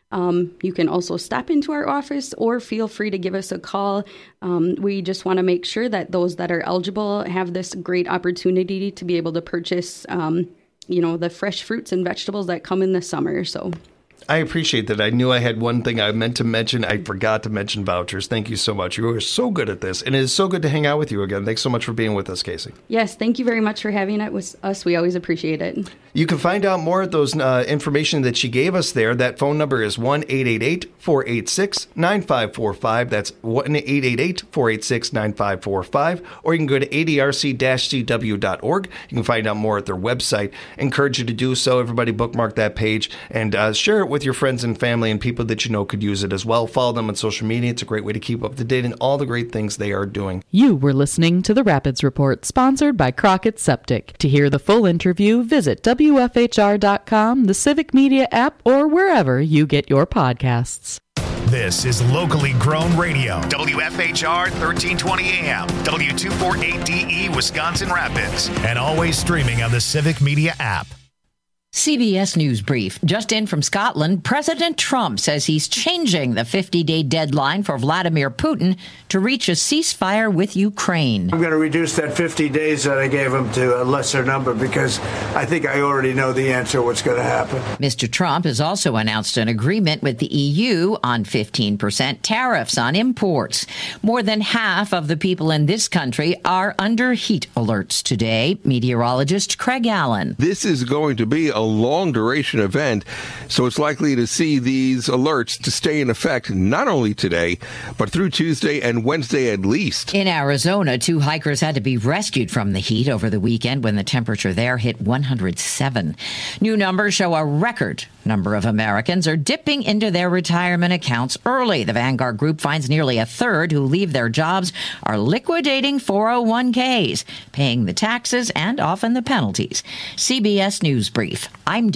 Um, you can also stop into our office or feel free to give us a call. Um, we just want to make sure that those that are eligible have this great opportunity to be able to purchase, um, you know, the fresh fruits and vegetables that come in the summer. So I appreciate that. I knew I had one thing I meant to mention. I forgot to mention vouchers. Thank you so much. You are so good at this. And it is so good to hang out with you again. Thanks so much for being with us, Casey. Yes, thank you very much for having it with us. We always appreciate it. You can find out more of those uh, information that she gave us there. That phone number is one eight eight eight, four eight six, nine five four five. That's one eight eight eight, four eight six, nine five four five. Or you can go to A D R C C W dot org. You can find out more at their website. Encourage you to do so. Everybody bookmark that page and uh, share it with your friends and family and people that you know could use it as well. Follow them on social media. It's a great way to keep up to date on all the great things they are doing. You were listening to the Rapids Report, sponsored by Crockett Septic. To hear the full interview, visit W F H R dot com, the Civic Media app, or wherever you get your podcasts. This is locally grown radio. W F H R thirteen twenty A M, W two forty-eight D E, Wisconsin Rapids, and always streaming on the Civic Media app. C B S News Brief. Just in from Scotland, President Trump says he's changing the fifty-day deadline for Vladimir Putin to reach a ceasefire with Ukraine. I'm going to reduce that fifty days that I gave him to a lesser number because I think I already know the answer what's going to happen. Mister Trump has also announced an agreement with the E U on fifteen percent tariffs on imports. More than half of the people in this country are under heat alerts today. Meteorologist Craig Allen. This is going to be a long duration event, so it's likely to see these alerts to stay in effect not only today, but through Tuesday and Wednesday at least. In Arizona, two hikers had to be rescued from the heat over the weekend when the temperature there hit one hundred seven. New numbers show a record number of Americans are dipping into their retirement accounts early. The Vanguard Group finds nearly a third who leave their jobs are liquidating four oh one k's, paying the taxes and often the penalties. C B S News Brief. I'm